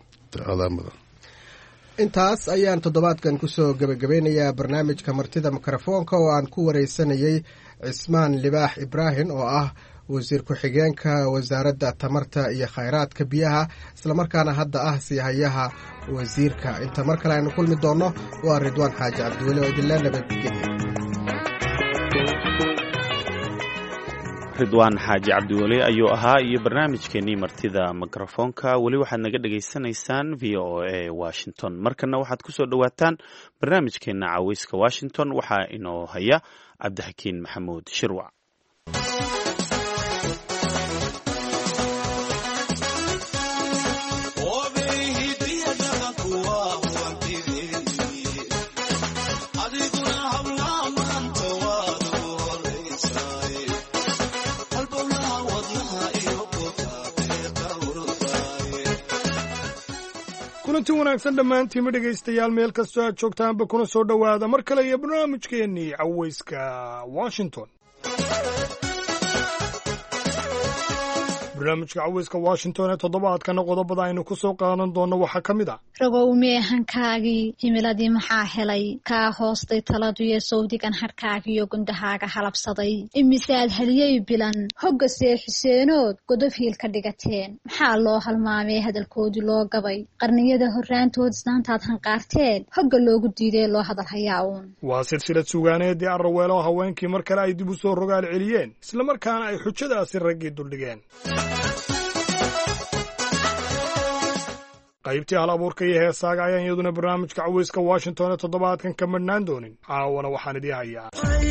intaas ayaan toddobaadkan kusoo gebagabeynayaa barnaamijka martida mikrofoonka oo aan ku wareysanayey cismaan libaax ibraahim oo ah wasiir ku-xigeenka wasaaradda tamarta iyo khayraadka biyaha islamarkaana hadda ah siihayaha wasiirka inta mar kale aynu kulmi doonno waa ridwaan xaaji cabdiweli oo idinla nabadgeliya
ridwaan xaaji cabdiweli ayuu ahaa iyo barnaamijkeenii martida mikrofoonka weli waxaad naga dhegaysanaysaan v o a washington markana waxaad ku soo dhowaataan barnaamijkeena caweyska washington waxaa inoo haya cabdixakiin maxamuud shirwac
kulanti wanaagsan dhammaantiinma dhegaystayaal meel kastoo aad joogtaanba kuna soo dhowaada mar kale iyo barnaamijkeennii caweyska washington barnaamijka caweyska washington ee toddobaadkana qodobada aynu ku soo qaadan doonno waxaa ka mid ah
ragow meehankaagii himiladii maxaa helay kaa hoostay taladuyo sawdigan harhkaagiyo gundahaaga halabsaday imisaad haliyey bilan hogga seexiseenood godob hiil ka dhigateen maxaa loo halmaamee hadalkoodii loo gabay qarniyada horraantood isnaantaad hanqaarteen hogga loogu diidee loo hadalhayaa uun
waa silsilad sugaaneedii arraweelo haweenkii mar kale ay dib u soo rogaal celiyeen islamarkaana ay xujadaasi raggii duldhigeen qaybtii hal abuurka iyo heesaaga ayaan iyaduna barnaamijka caweyska washington ee toddobaadkan ka madhnaan doonin caawana waxaan idii hayaa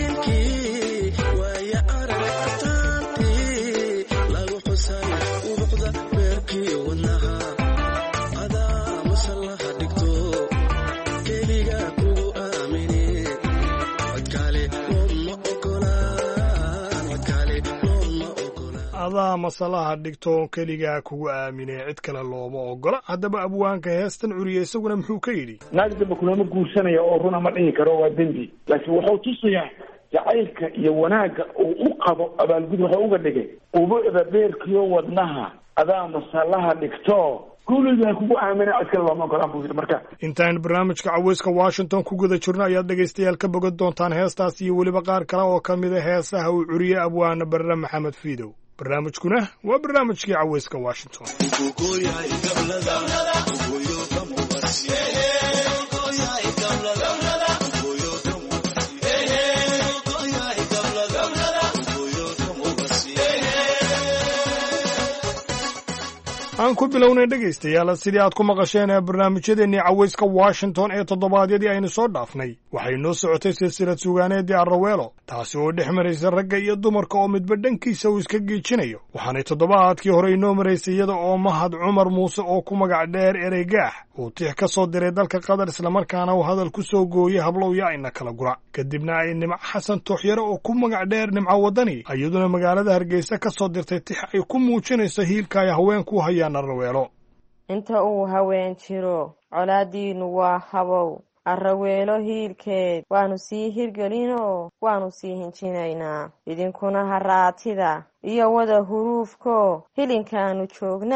adaa masalaha dhigto keligaa kugu aaminee cid kale looma ogola haddaba abwaanka heestan curiya isaguna muxuu ka yidhi
naag damba kulama guursanaya oo runa ma dhihi karo waa dembi laakiin wuxuu tusayaa jacaylka iyo wanaagga uu u qabo abaalgud waxuu uga dhigay ubucda beerkiyo wadnaha adaa masalaha dhigto kuligaa kugu aamina cid kale looma ogolaan buu yidhi marka
intaan barnaamijka caweyska washington ku guda jirno ayaad dhegaystayaal ka bogan doontaan heestaas iyo weliba qaar kale oo ka mid a heesaha uu curiye abwaana barre maxamed fiidow barnaamijkuna waa barnaamijkii caweyska washington aan ku bilownay dhegaystayaal sidii aad ku maqasheen ee barnaamijyadeennii caweyska washington ee toddobaadyadii aynu soo dhaafnay waxay noo socotay silsilad sugaaneedii arraweelo taasi oo dhex maraysa ragga iyo dumarka oo midba dhankiisa uu iska geejinayo waxaanay toddobaadkii hore inoo maraysay iyada oo mahad cumar muuse oo ku magac dheer ereygaax uu tix ka soo diray dalka qatar islamarkaana uu hadal ku soo gooyey hablowya ina kala gura kadibna ay nimco xasan tooxyare oo ku magac dheer nimco waddani iyaduna magaalada hargeysa ka soo dirtay tix ay ku muujinayso hiilka ay haweenku hayaan arraweelo
inta uu haween jiro colaadiinnu waa habow arraweelo hiilkeed waannu sii hirgelinoo waannu sii hinjinaynaa idinkuna haraatida iyo wada huruufko hilinkaannu joognaba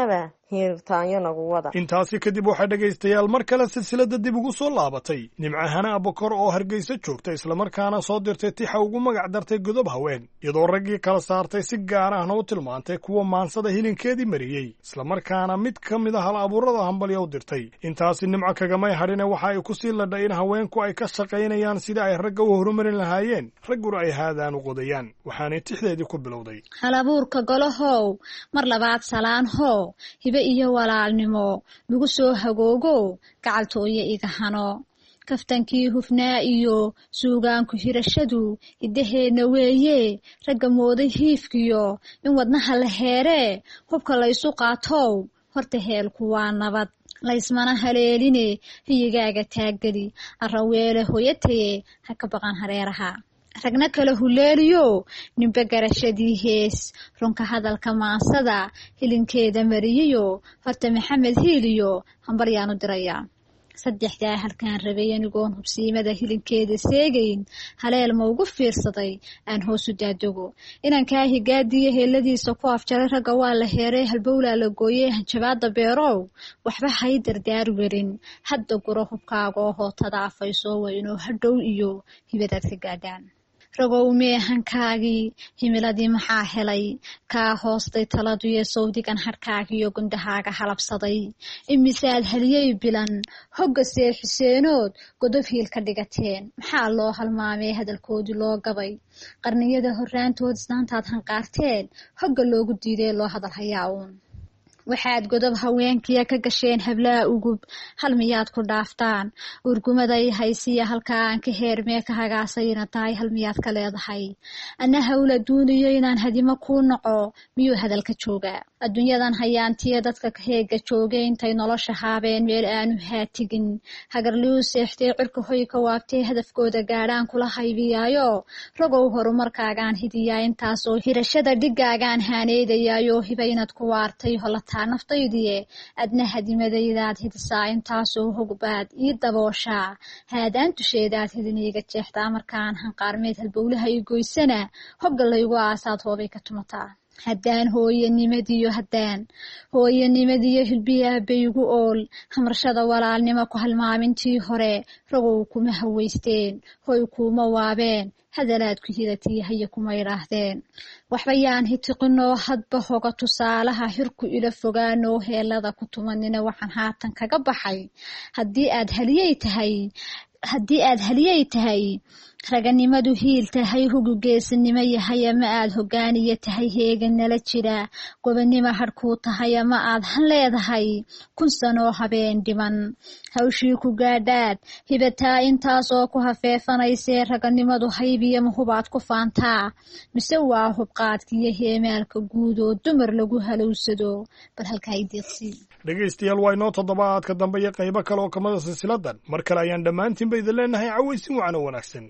hiirtaanyo nagu wada.
intaasi kadib waxaa dhegaystayaal mar kale silsilada dib ugu soo laabatay nimco hana abakor oo hargeysa joogta islamarkaana soo dirtay tixa ugu magac dartay godob haween iyadoo raggii kala saartay si gaar ahna u tilmaantay kuwa maansada hilinkeedii mariyey islamarkaana mid ka mid a hal abuurada hambalya u dirtay. intaasi nimco kagamay hadhine waxa ay kusii ladhay in haweenku ay ka shaqaynayaan sidii ay ragga u horumarin lahaayeen ragguna ay haadaan u qodayaan waxaanay tixdeedii ku bilowday.
halabuurka golahow mar labaad salaan how hibe iyo walaalnimo lagu soo hagoogo gacaltooyo iga hano kaftankii hufnaa iyo suugaanku hirashadu hiddaheenna weeye ragga mooday hiifkiyo in wadnaha la heeree hubka laysu qaatow horta heelku waa nabad laysmana haleeline hiyigaaga taaggeli arraweele hoyataye ha ka baqan hareeraha ragna kala huleeliyo nimbe garashadii hees runka hadalka maansada hilinkeeda mariyiyo horta maxamed hiiliyo hambaryaanu diraya saddexdaa halkaan rabay anigoon hubsiimada hilinkeeda seegayn haleel ma ugu fiirsaday aan hoosu daadogo inankaa higaadiyo heeladiisa ku afjaray ragga waa la heeray halbowlaa la gooyey hanjabaada beerow waxba hay dardaar werin hadda guro hubkaaga oo hootada afaysoo weynoo hadhow iyo hibadaad ka gaadhaan ragow meehankaagii himiladii maxaa helay kaa hoostay taladuyo sawdigan harkaagiyo gundahaaga halabsaday imisaad haliyey bilan hogga seexiseenood godob hiil ka dhigateen maxaa loo halmaamee hadalkoodii loo gabay qarniyada horraantood isnaantaad hanqaarteen hogga loogu diiday loo hadal hayaa uun waxaad godob haweenkiya ka gasheen hablaa ugub hal miyaad ku dhaaftaan urgumaday haysiya halkaa aan ka heermee ka hagaasayna tahay hal miyaad ka leedahay anna hawla duuniyo inaan hadimo kuu noco miyuu hadalka joogaa adduunyadan hayaantiya dadka heega joogay intay nolosha haabeen meel aanu haatigin hagarliyu seextay cirka hoy ka waabtay hadafkooda gaadhaan kula haybiyaayo ragow horumarkaagaan hidiyaa intaasoo hirashada dhigaagaan haaneydayaayo hiba inaad ku waartay holata naftaydiye adna hadimadaydaad hidisaa intaasoo hogbaad ii dabooshaa haadaan tusheedaad hidiniiga jeextaa markaan hanqaarmeed halbowlaha i goysana hogga laygu aasaad hoobay ka tumataa haddaan hooyanimadiyo haddaan hooyanimadiyo hilbiyaa baygu ool hamarshada walaalnimo ku halmaamintii hore ragow kuma hawaysteen hoy kuma waabeen hadalaad ku hidatii haya kuma idhaahdeen waxba yaan hitiqinoo hadba hoga tusaalaha hirku ila fogaanoo heelada ku tumanina waxaan haatan kaga baxay haddii aad haliyey tahay haddii aad haliyey tahay raganimadu hiil tahay hugu geesinimo yahay ama aad hogaaniya tahay heegan nala jira gobonimo hadhkuu tahay ama aad han leedahay kun sanoo habeen dhiman hawshii ku gaadhaad hibataa intaas oo ku hafeefanaysee raganimadu haybiya mahubaad ku faantaa mise waa hubqaadkiiyo heemaalka guud oo dumar lagu halowsado bal halkaa i deeqsii
dhegaystayaal waa inoo toddobaadka dambe iyo qaybo kale oo kamida silsiladan mar kale ayaan dhammaantiin ba idin leenahay cawaysin wacno wanaagsan.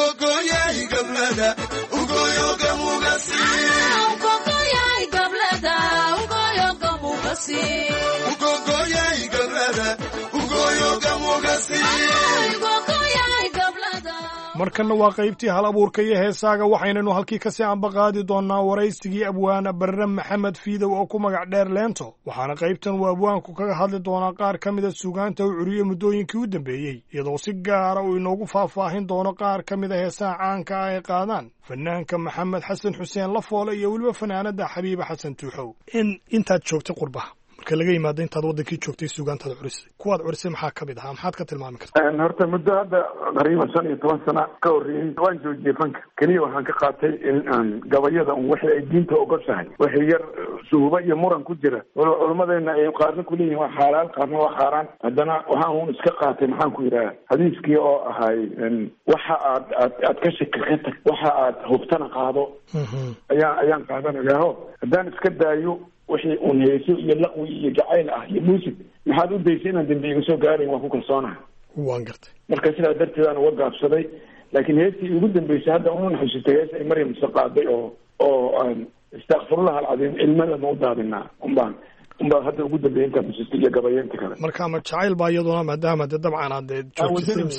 markanna waa qaybtii hal abuurka iyo heesaaga waxaynanu halkii kasii ambaqaadi doonaa waraysigii abwaana barre maxamed fiidow oo ku magac dheer leento waxaana qaybtan uu abwaanku kaga hadli doonaa qaar ka mida suugaanta uu curiye muddooyinkii u dambeeyey iyadoo si gaara uu inoogu faahfaahin doono qaar ka mida heesaha caanka ah ay qaadaan fanaanka maxamed xasan xuseen lafoole iyo weliba fanaanada xabiiba xasan tuuxow. in intaad joogtay qurbaha marka laga yimaado intaad wadankii joogtay suugaantaad curisay kuwaad curisay maxaa ka mid ahaa maxaad ka tilmaami kartaa?
horta muddo hadda qariiban shan iyo toban sana ka horreeyey waan joojiyey fanka keliya waxaan ka qaatay in aan gabayada un wixii ay diinta ogoshahay wixii yar suhuba iyo muran ku jira walo culummadeena ay qaarna ku leeyihin waa xaalaal qaarna waa xaaraan haddana waxaan un iska qaatay maxaan ku yidhaha hadiiskii oo ahay waxa aad aad aad ka shaki ka tag waxa aad hubtana qaado ayaan ayaan qaadanayaa haddaan iska daayo wixii uun heeso iyo laqwi iyo jacayl ah iyo muusig maxaad u daysay inaan dambi iga soo gaarayn waan ku kalsoonaha
waan gartay
marka sidaa darteedaan uga gaabsaday laakiin heestii ugu dambeysay hadda una xusutay hees ay maryam isa qaaday oo oo aan istakfirullah alcadiim ilmada ma u daadinaa unbaan unbaa hadda ugu dambeeyay intaan xusutay iyo gabayeenta kale
marka ama jacayl baa iyaduna maadaama dee dabcan aad joogtay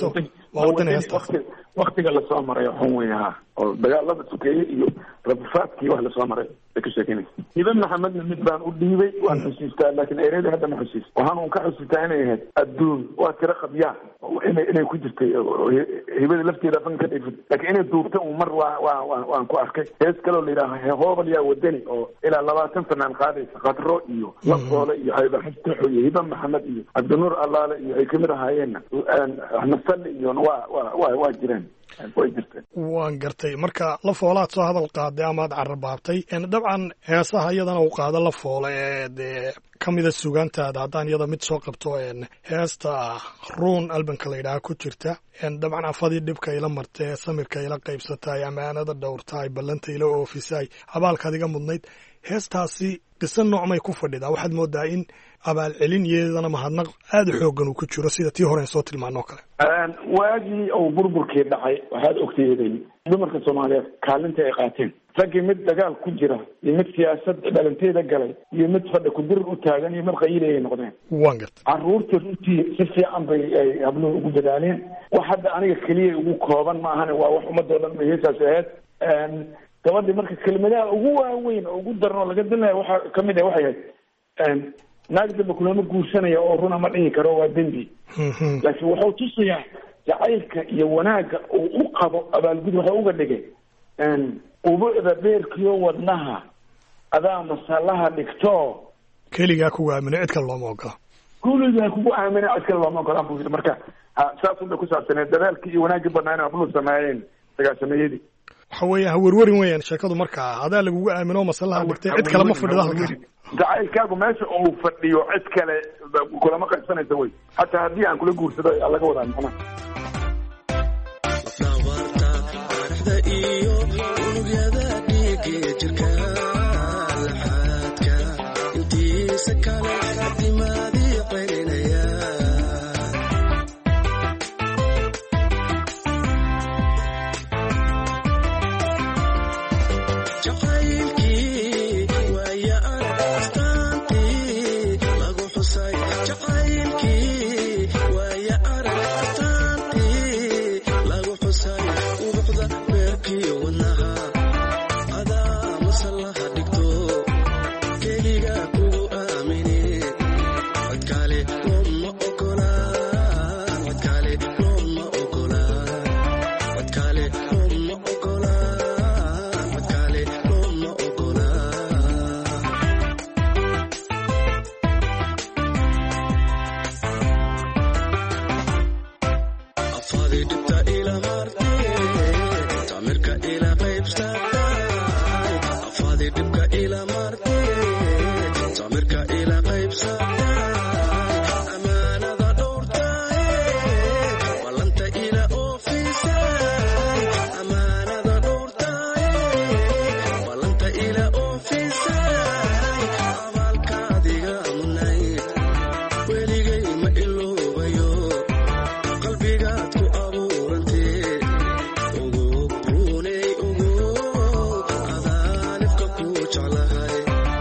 waa wadani heestaas
waktiga lasoo maray xun wey ha oo dagaalada sukeeye iyo rabifaadkii wax lasoo maray ay ka sheekeynaysa. hibe maxamedna mid baan u dhiibay waan xusiistaa laakiin ereyada hadda ma xusiis waxaan un ka xusiistaa inay ahayd adduun waa tiro qabyaa inay inay ku jirtay hibada lafteeda fan ka dhifid laakiin inay duubta un mar waa waa waa waan ku arkay hees kaloo la yidhaaha hehoobal yaa wadani oo ilaa labaatan fanaan qaadaysa qadro iyo lafoole iyo hayba xiftaxo iyo hibe maxamed iyo cabdinuur allaale iyo ay kamid ahaayeenna nasalle iyo waa waa waa waa jireen way jirteen.
waan gartay marka la foolaad soo hadal qaaday amaad carrabaabtay dabcan heesaha iyadana uu qaado la foole ee dee ka mida sugaantaada haddaan iyada mid soo qabto heesta ruun albanka la yidhaaha ku jirta dabcan afadii dhibka ila martee samirka ila qaybsataay amaanada dhowrtaay ballanta ila oofisaay abaalkaad iga mudnayd heestaasi qiso noocmay ku fadhidaa waxaad moodaa in abaal celin iyadana mahadnaq aada u xoogan uu ku jiro sida tii hore soo tilmaanoo kale.
waagii uu burburkii dhacay waxaad ogteeday dumarka soomaaliyeed kaalinta ay qaateen raggii mid dagaal ku jira iyo mid siyaasad dhalanteeda galay iyo mid fadhi ku dirir u taagan iyo mid qayiilay ay noqdeen.
waan gartay
carruurta runtii si fiican bay ay habluhu ugu dadaaleen wax hadda aniga keliya ugu kooban ma ahane waa wax ummadoo dhan bay heesaas ahayd. gabadhii marka kelmadaha ugu waaweyn oo ugu daran oo laga dilnaya waxaa kamid ah waxay ahayd naag damba kulama guursanaya oo runa ma dhihi karo waa dembi laakiin wuxuu tusayaa jacaylka iyo wanaagga uu u qabo abaalgud waxa uga dhigay ubucda beerkiyo wadnaha adaa masalaha dhigto
keligaa kugu aamina cid kale looma ogola
kuligaa kugu aamina cid kale looma ogola buu yidhi marka saas unbay ku saabsaneed dadaalkii iyo wanaaggii badnaa ablu sameeyeen sagaasameeyadii
waxa weeye ha werwerin weyaan sheekadu markaa hadaa lagugu aamino masalaha dhigtay cid kale ma fadhida halka
jacaylkaagu meesha uu fadhiyo cid kale kulama qaybsanaysa wey hataa haddii aan kula guursado laga wadaa macnaha
jeclahay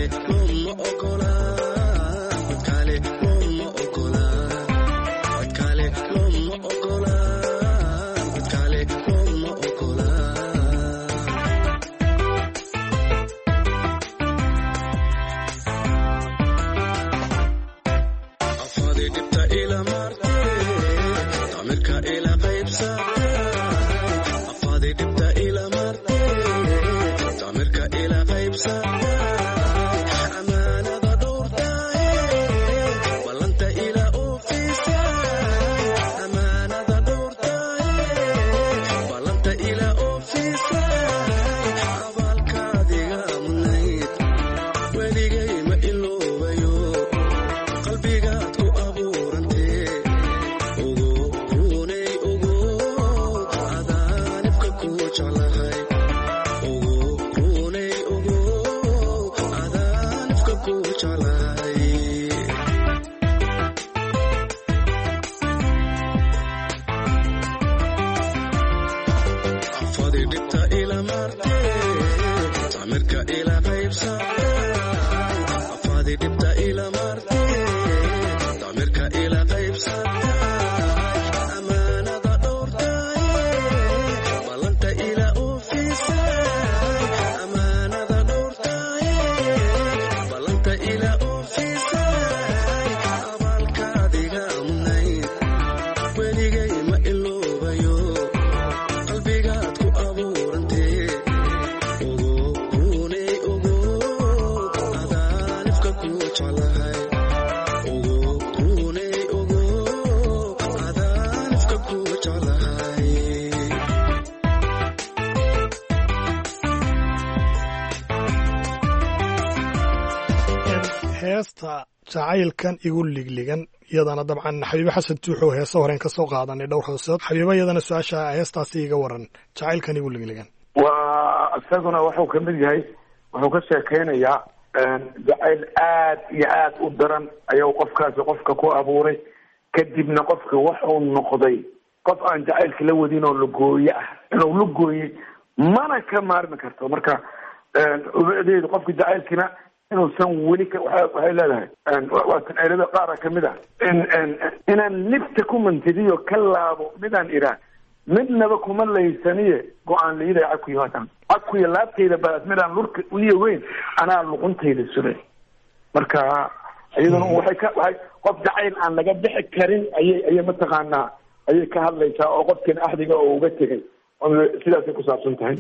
heesta jacaylkan igu ligligan iyadana dabcan xabiibo xasan tuuxoo heeso horeen ka soo qaadanay dhowr hoosood xabiibo iyadana su-aasha heestaasi iga waran jacaylkan igu ligligan
waa isaguna wuxuu ka mid yahay wuxuu ka sheekaynayaa jacayl aad iyo aad u daran ayuu qofkaasi qofka ku abuuray kadibna qofka wuxuu noqday qof aan jacaylka la wadin oo lagooye ah inuu la gooyey mana ka maarmi karto marka ubadeedu qofka jacaylkina inuusan weli waxay leedahay waa tanceelada qaara kamid ah inaan libta ku mantidiyo ka laabo midaan iraa midnaba kuma laysaniye go-aan layida cakuyo haatan cakuyo laabtayda baad midaan lurka uyo weyn anaa luquntayda suray marka iyaduna waxay ka waxay qof jacayl aan laga bixi karin ayay ayay mataqaanaa ayay ka hadlaysaa oo qofkan axdiga oo uga tegay sidaasay ku saabsan tahay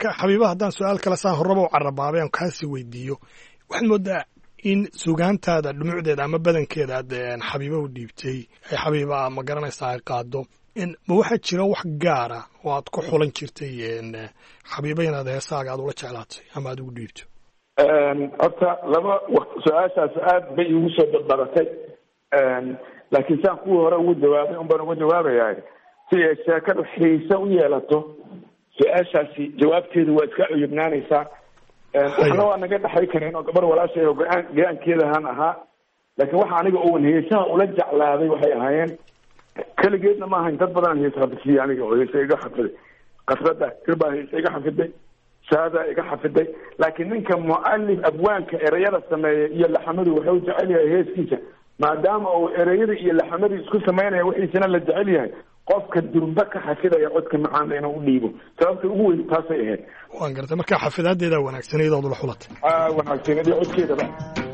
marka xabiiba haddaan su-aal kale saa horraba u carabaabay aan kaasi weydiiyo waxaad moodaa in sugaantaada dhumucdeeda ama badankeeda aad xabiiba u dhiibtay ay xabiiba ma garanaysaa ay qaado ma waxaa jira wax gaara oo aad ku xulan jirtay xabiiba inaad heesaaga aad ula jeclaatay ama aad ugu dhiibto
horta laba su-aashaas aad bay igu soo badbadatay laakiin saan kuwii hore ugu jawaabay un baan uga jawaabayaa si ay sheekada xiise u yeelato su-aashaasi jawaabteedu waa iska cuyubnaanaysaa waxna waa naga dhexay kareen oo gabar walaashay oo go-aan go-aankeedahan ahaa laakiin waxa aniga oon heesaha ula jeclaaday waxay ahaayeen keligeedna ma ahayn dad badan hees xafidsiiy aniga oo heesa iga xafiday qasrada kirbaa heesa iga xafiday shaada iga xafiday laakiin ninka mualif abwaanka ereyada sameeya iyo laxamadu wuxuu jecel yahay heeskiisa maadaama uu ereyada iyo laxamadu isku samaynaya wixiisana la jecel yahay qofka durba ka xafidaya codka macaana inuu u dhiibo sababta ugu weyn taasay ahayd
waan gartay marka xafidaadeeda wanaagsaneyd ood ula xulatay
aa wanaagsaneyd iyo codkeedaba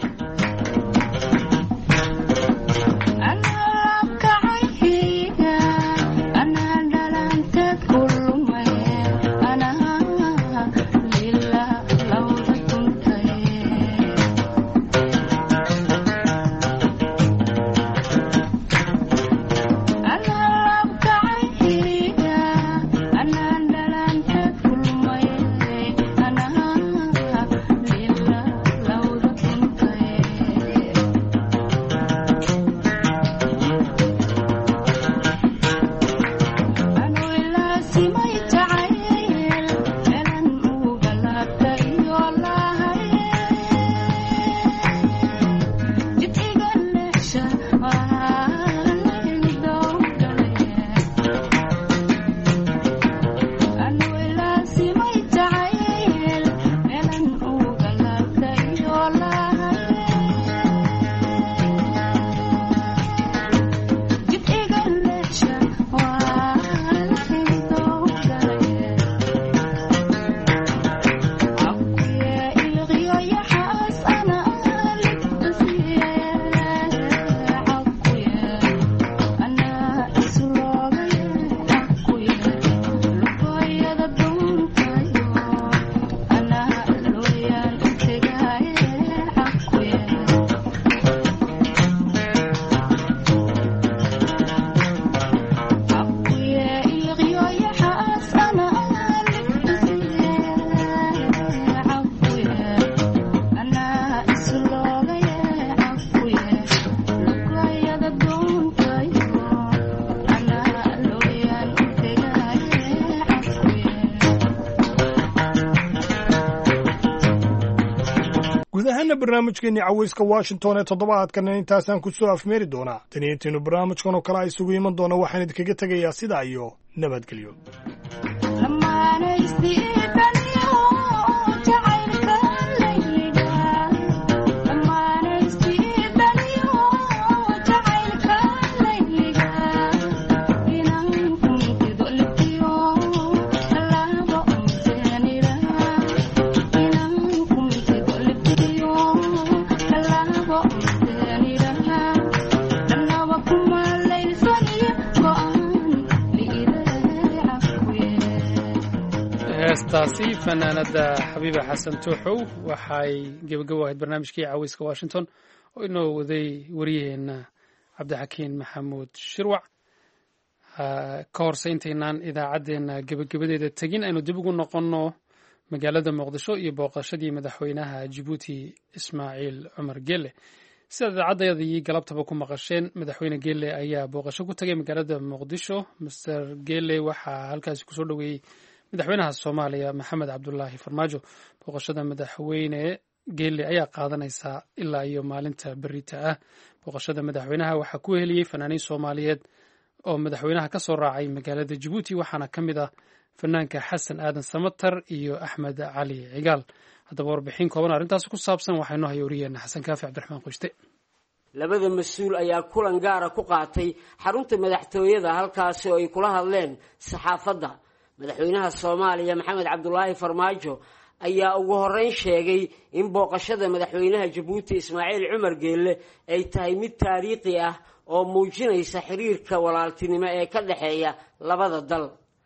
barnaamijkeennii caweyska washington ee toddobaadkan intaasaan ku soo afmeeri doonaa tani intaynu barnaamijkan oo kale a isugu iman doona waxaan idinkaga tegayaa sidaa iyo nabadgelyo
heestaasi fanaanada xabiiba xasan tuuxow waxay gebagabo ahayd barnaamijkii caweyska washington oo inoo waday waryaheena cabdixakiin maxamuud shirwac ka horse intaynaan idaacaddeenna gebagabadeeda tegin aynu dib ugu noqonno magaalada muqdisho iyo booqashadii madaxweynaha jabuuti ismaaciil cumar gelle sidaad idaacadayadii galabtaba ku maqasheen madaxweyne gelle ayaa booqasho ku tagay magaalada muqdisho master gelle waxaa halkaasi kusoo dhoweeyey madaxweynaha soomaaliya maxamed cabdulaahi farmaajo booqashada madaxweyne geelle ayaa qaadanaysaa ilaa iyo maalinta berita ah booqashada madaxweynaha waxaa ku heliyey fanaaniin soomaaliyeed oo madaxweynaha ka soo raacay magaalada jabuuti waxaana ka mid ah fanaanka xasan aadan samatar iyo axmed cali cigaal haddaba warbixin kooban arrintaas ku saabsan waxaa inoo haya wariyeena xasan kaafi cabdiraxmaan qoyste
labada mas-uul ayaa kulan gaara ku qaatay xarunta madaxtooyada halkaasi oo ay kula hadleen saxaafadda madaxweynaha soomaaliya maxamed cabdulaahi farmaajo ayaa ugu horreyn sheegay in booqashada madaxweynaha jabuuti ismaaciil cumar geelle ay tahay mid taariikhi ah oo muujinaysa xiriirka walaaltinimo ee ka dhexeeya labada dal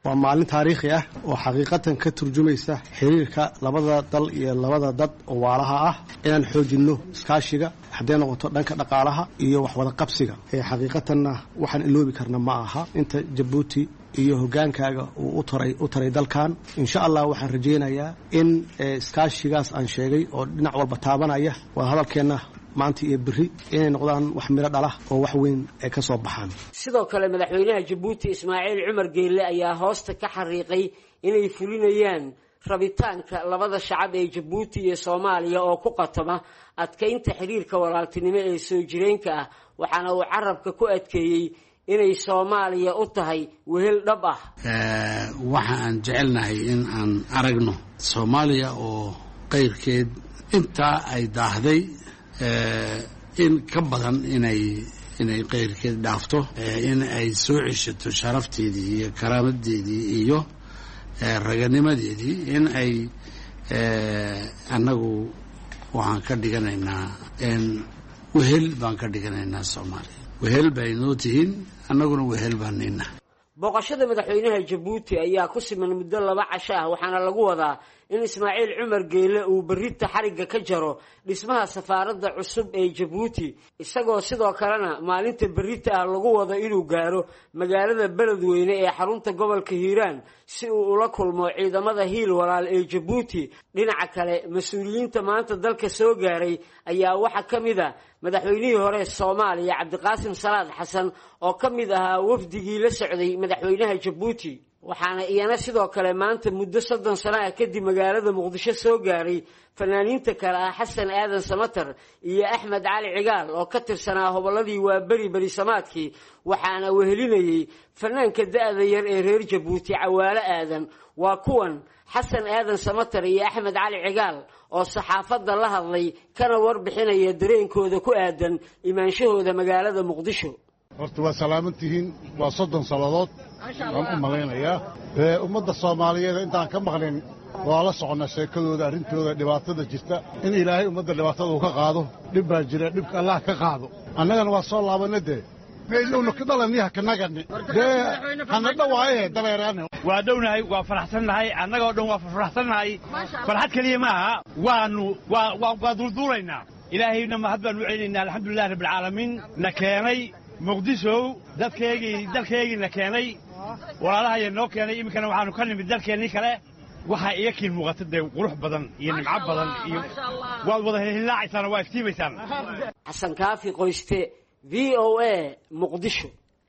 waa maalin taariikhi ah oo xaqiiqatan ka turjumaysa xiriirka labada dal iyo labada dad oo waalaha ah inaan xoojinno iskaashiga hadday noqoto dhanka dhaqaalaha iyo wax wada qabsiga ee xaqiiqatanna waxaan iloobi karna ma aha inta Jabuuti iyo hogaankaaga uu u taray u taray dalkan insha Allah waxaan rajeynayaa in iskaashigaas aan sheegay oo dhinac walba taabanaya waa hadalkeena maanta iyo biri inay noqdaan wax miro dhala oo wax weyn ay ka soo baxaan
sidoo kale madaxweynaha Jabuuti Ismaaciil Cumar Geelle ayaa hoosta ka xariiqay inay fulinayaan rabitaanka labada shacab ee Jabuuti iyo Soomaaliya oo ku qatama adkeynta xiriirka walaaltinimo ee soo jireenka ah waxaana uu carabka ku adkeeyay inay Soomaaliya u tahay wehel dhab ah
ee waxa aan jecelnahay in aan aragno Soomaaliya oo qeyrkeed inta ay daahday in ka badan inay inay qeyrkeed dhaafto in ay soo ceshato sharafteedii iyo karaamadeedii iyo raganimadeedii in ay annagu waxaan ka dhiganaynaa in wehel baan ka dhiganaynaa Soomaaliya wehel bay noo tihiin annaguna wehel baan nina
booqashada madaxweynaha Jabuuti ayaa ku siman muddo laba casho ah waxaana lagu wadaa in Ismaaciil Cumar Geelle uu berrita xariga ka jaro dhismaha safaaradda cusub ee Jabuuti isagoo sidoo kalena maalinta berrita ah lagu wado inuu gaaro magaalada Beledweyne ee xarunta gobolka Hiiraan si uu ula kulmo ciidamada hiil walaal ee Jabuuti dhinaca kale mas'uuliyiinta maanta dalka soo gaaray ayaa waxa kamid ah madaxweynihii hore Soomaaliya Cabdiqaasim Salaad Xasan oo kamid ahaa wafdigii la socday madaxweynaha Jabuuti waxaana iyana sidoo kale maanta muddo soddon sano ah kadib magaalada Muqdisho soo gaaray fanaaniinta kale ah Xasan Aadan Samatar iyo Axmed Cali Cigaal oo ka tirsanaa hobolladii waa bari bari samaadkii waxaana wehelinayay fanaanka da'da yar ee reer Jabuuti Cawaale Aadan waa kuwan Xasan Aadan Samatar iyo Axmed Cali Cigaal oo saxaafadda la hadlay kana warbixinaya dareenkooda ku aadan imaanshahooda magaalada Muqdisho
horta waa salaamantihiin waa soddon saladood aan u malaynayaa ee ummadda Soomaaliyeed intaan ka maqlin waa la soconnaa sheekadooda arrintooda dhibaatada jirta in ilaahay ummadda dhibaatada uu ka qaado dhib baa jira dhibka Allah ka qaado annagana waa soo laabanay dee meelowna ka dhalaniyaha kanagani dee hanadha waaye dareeraane
waa dhownahay waa faraxsannahay annagoo dhan waa faraxsannahay farxad kaliya maaha waanu waa waa dulduulaynaa ilaahayna mahad baan u celinaynaa alxamdulillahi rabbil caalamiin na keenay Muqdisho dadkeegii dalkeegii na keenay walaalaha noo keenay imikana waxaanu ka nimid dalkeenii kale waxa iga kiin muuqatay qurux badan iyo nimco badan iyo waad wada hilaacaysan waa iftiimaysan
Xasan Kaafi Qoyste V O A Muqdisho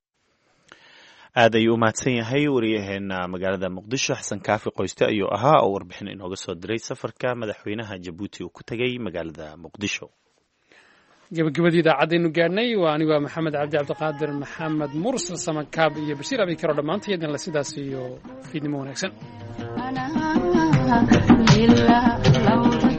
aad ayuu u mahadsan yahay wariyaheena magaalada Muqdisho Xasan Kaafi Qoyste ayuu ahaa oo warbixin inooga soo diray safarka madaxweynaha Jabuuti uu ku tagay magaalada Muqdisho
gabagabadii idaacaddeenu gaadhnay waa anigu maxamed cabdi cabdiqaadir maxamed mursal samakaab iyo bashiir abi karo dhammaantii idin la sidaas iyo fiidnimo wanaagsan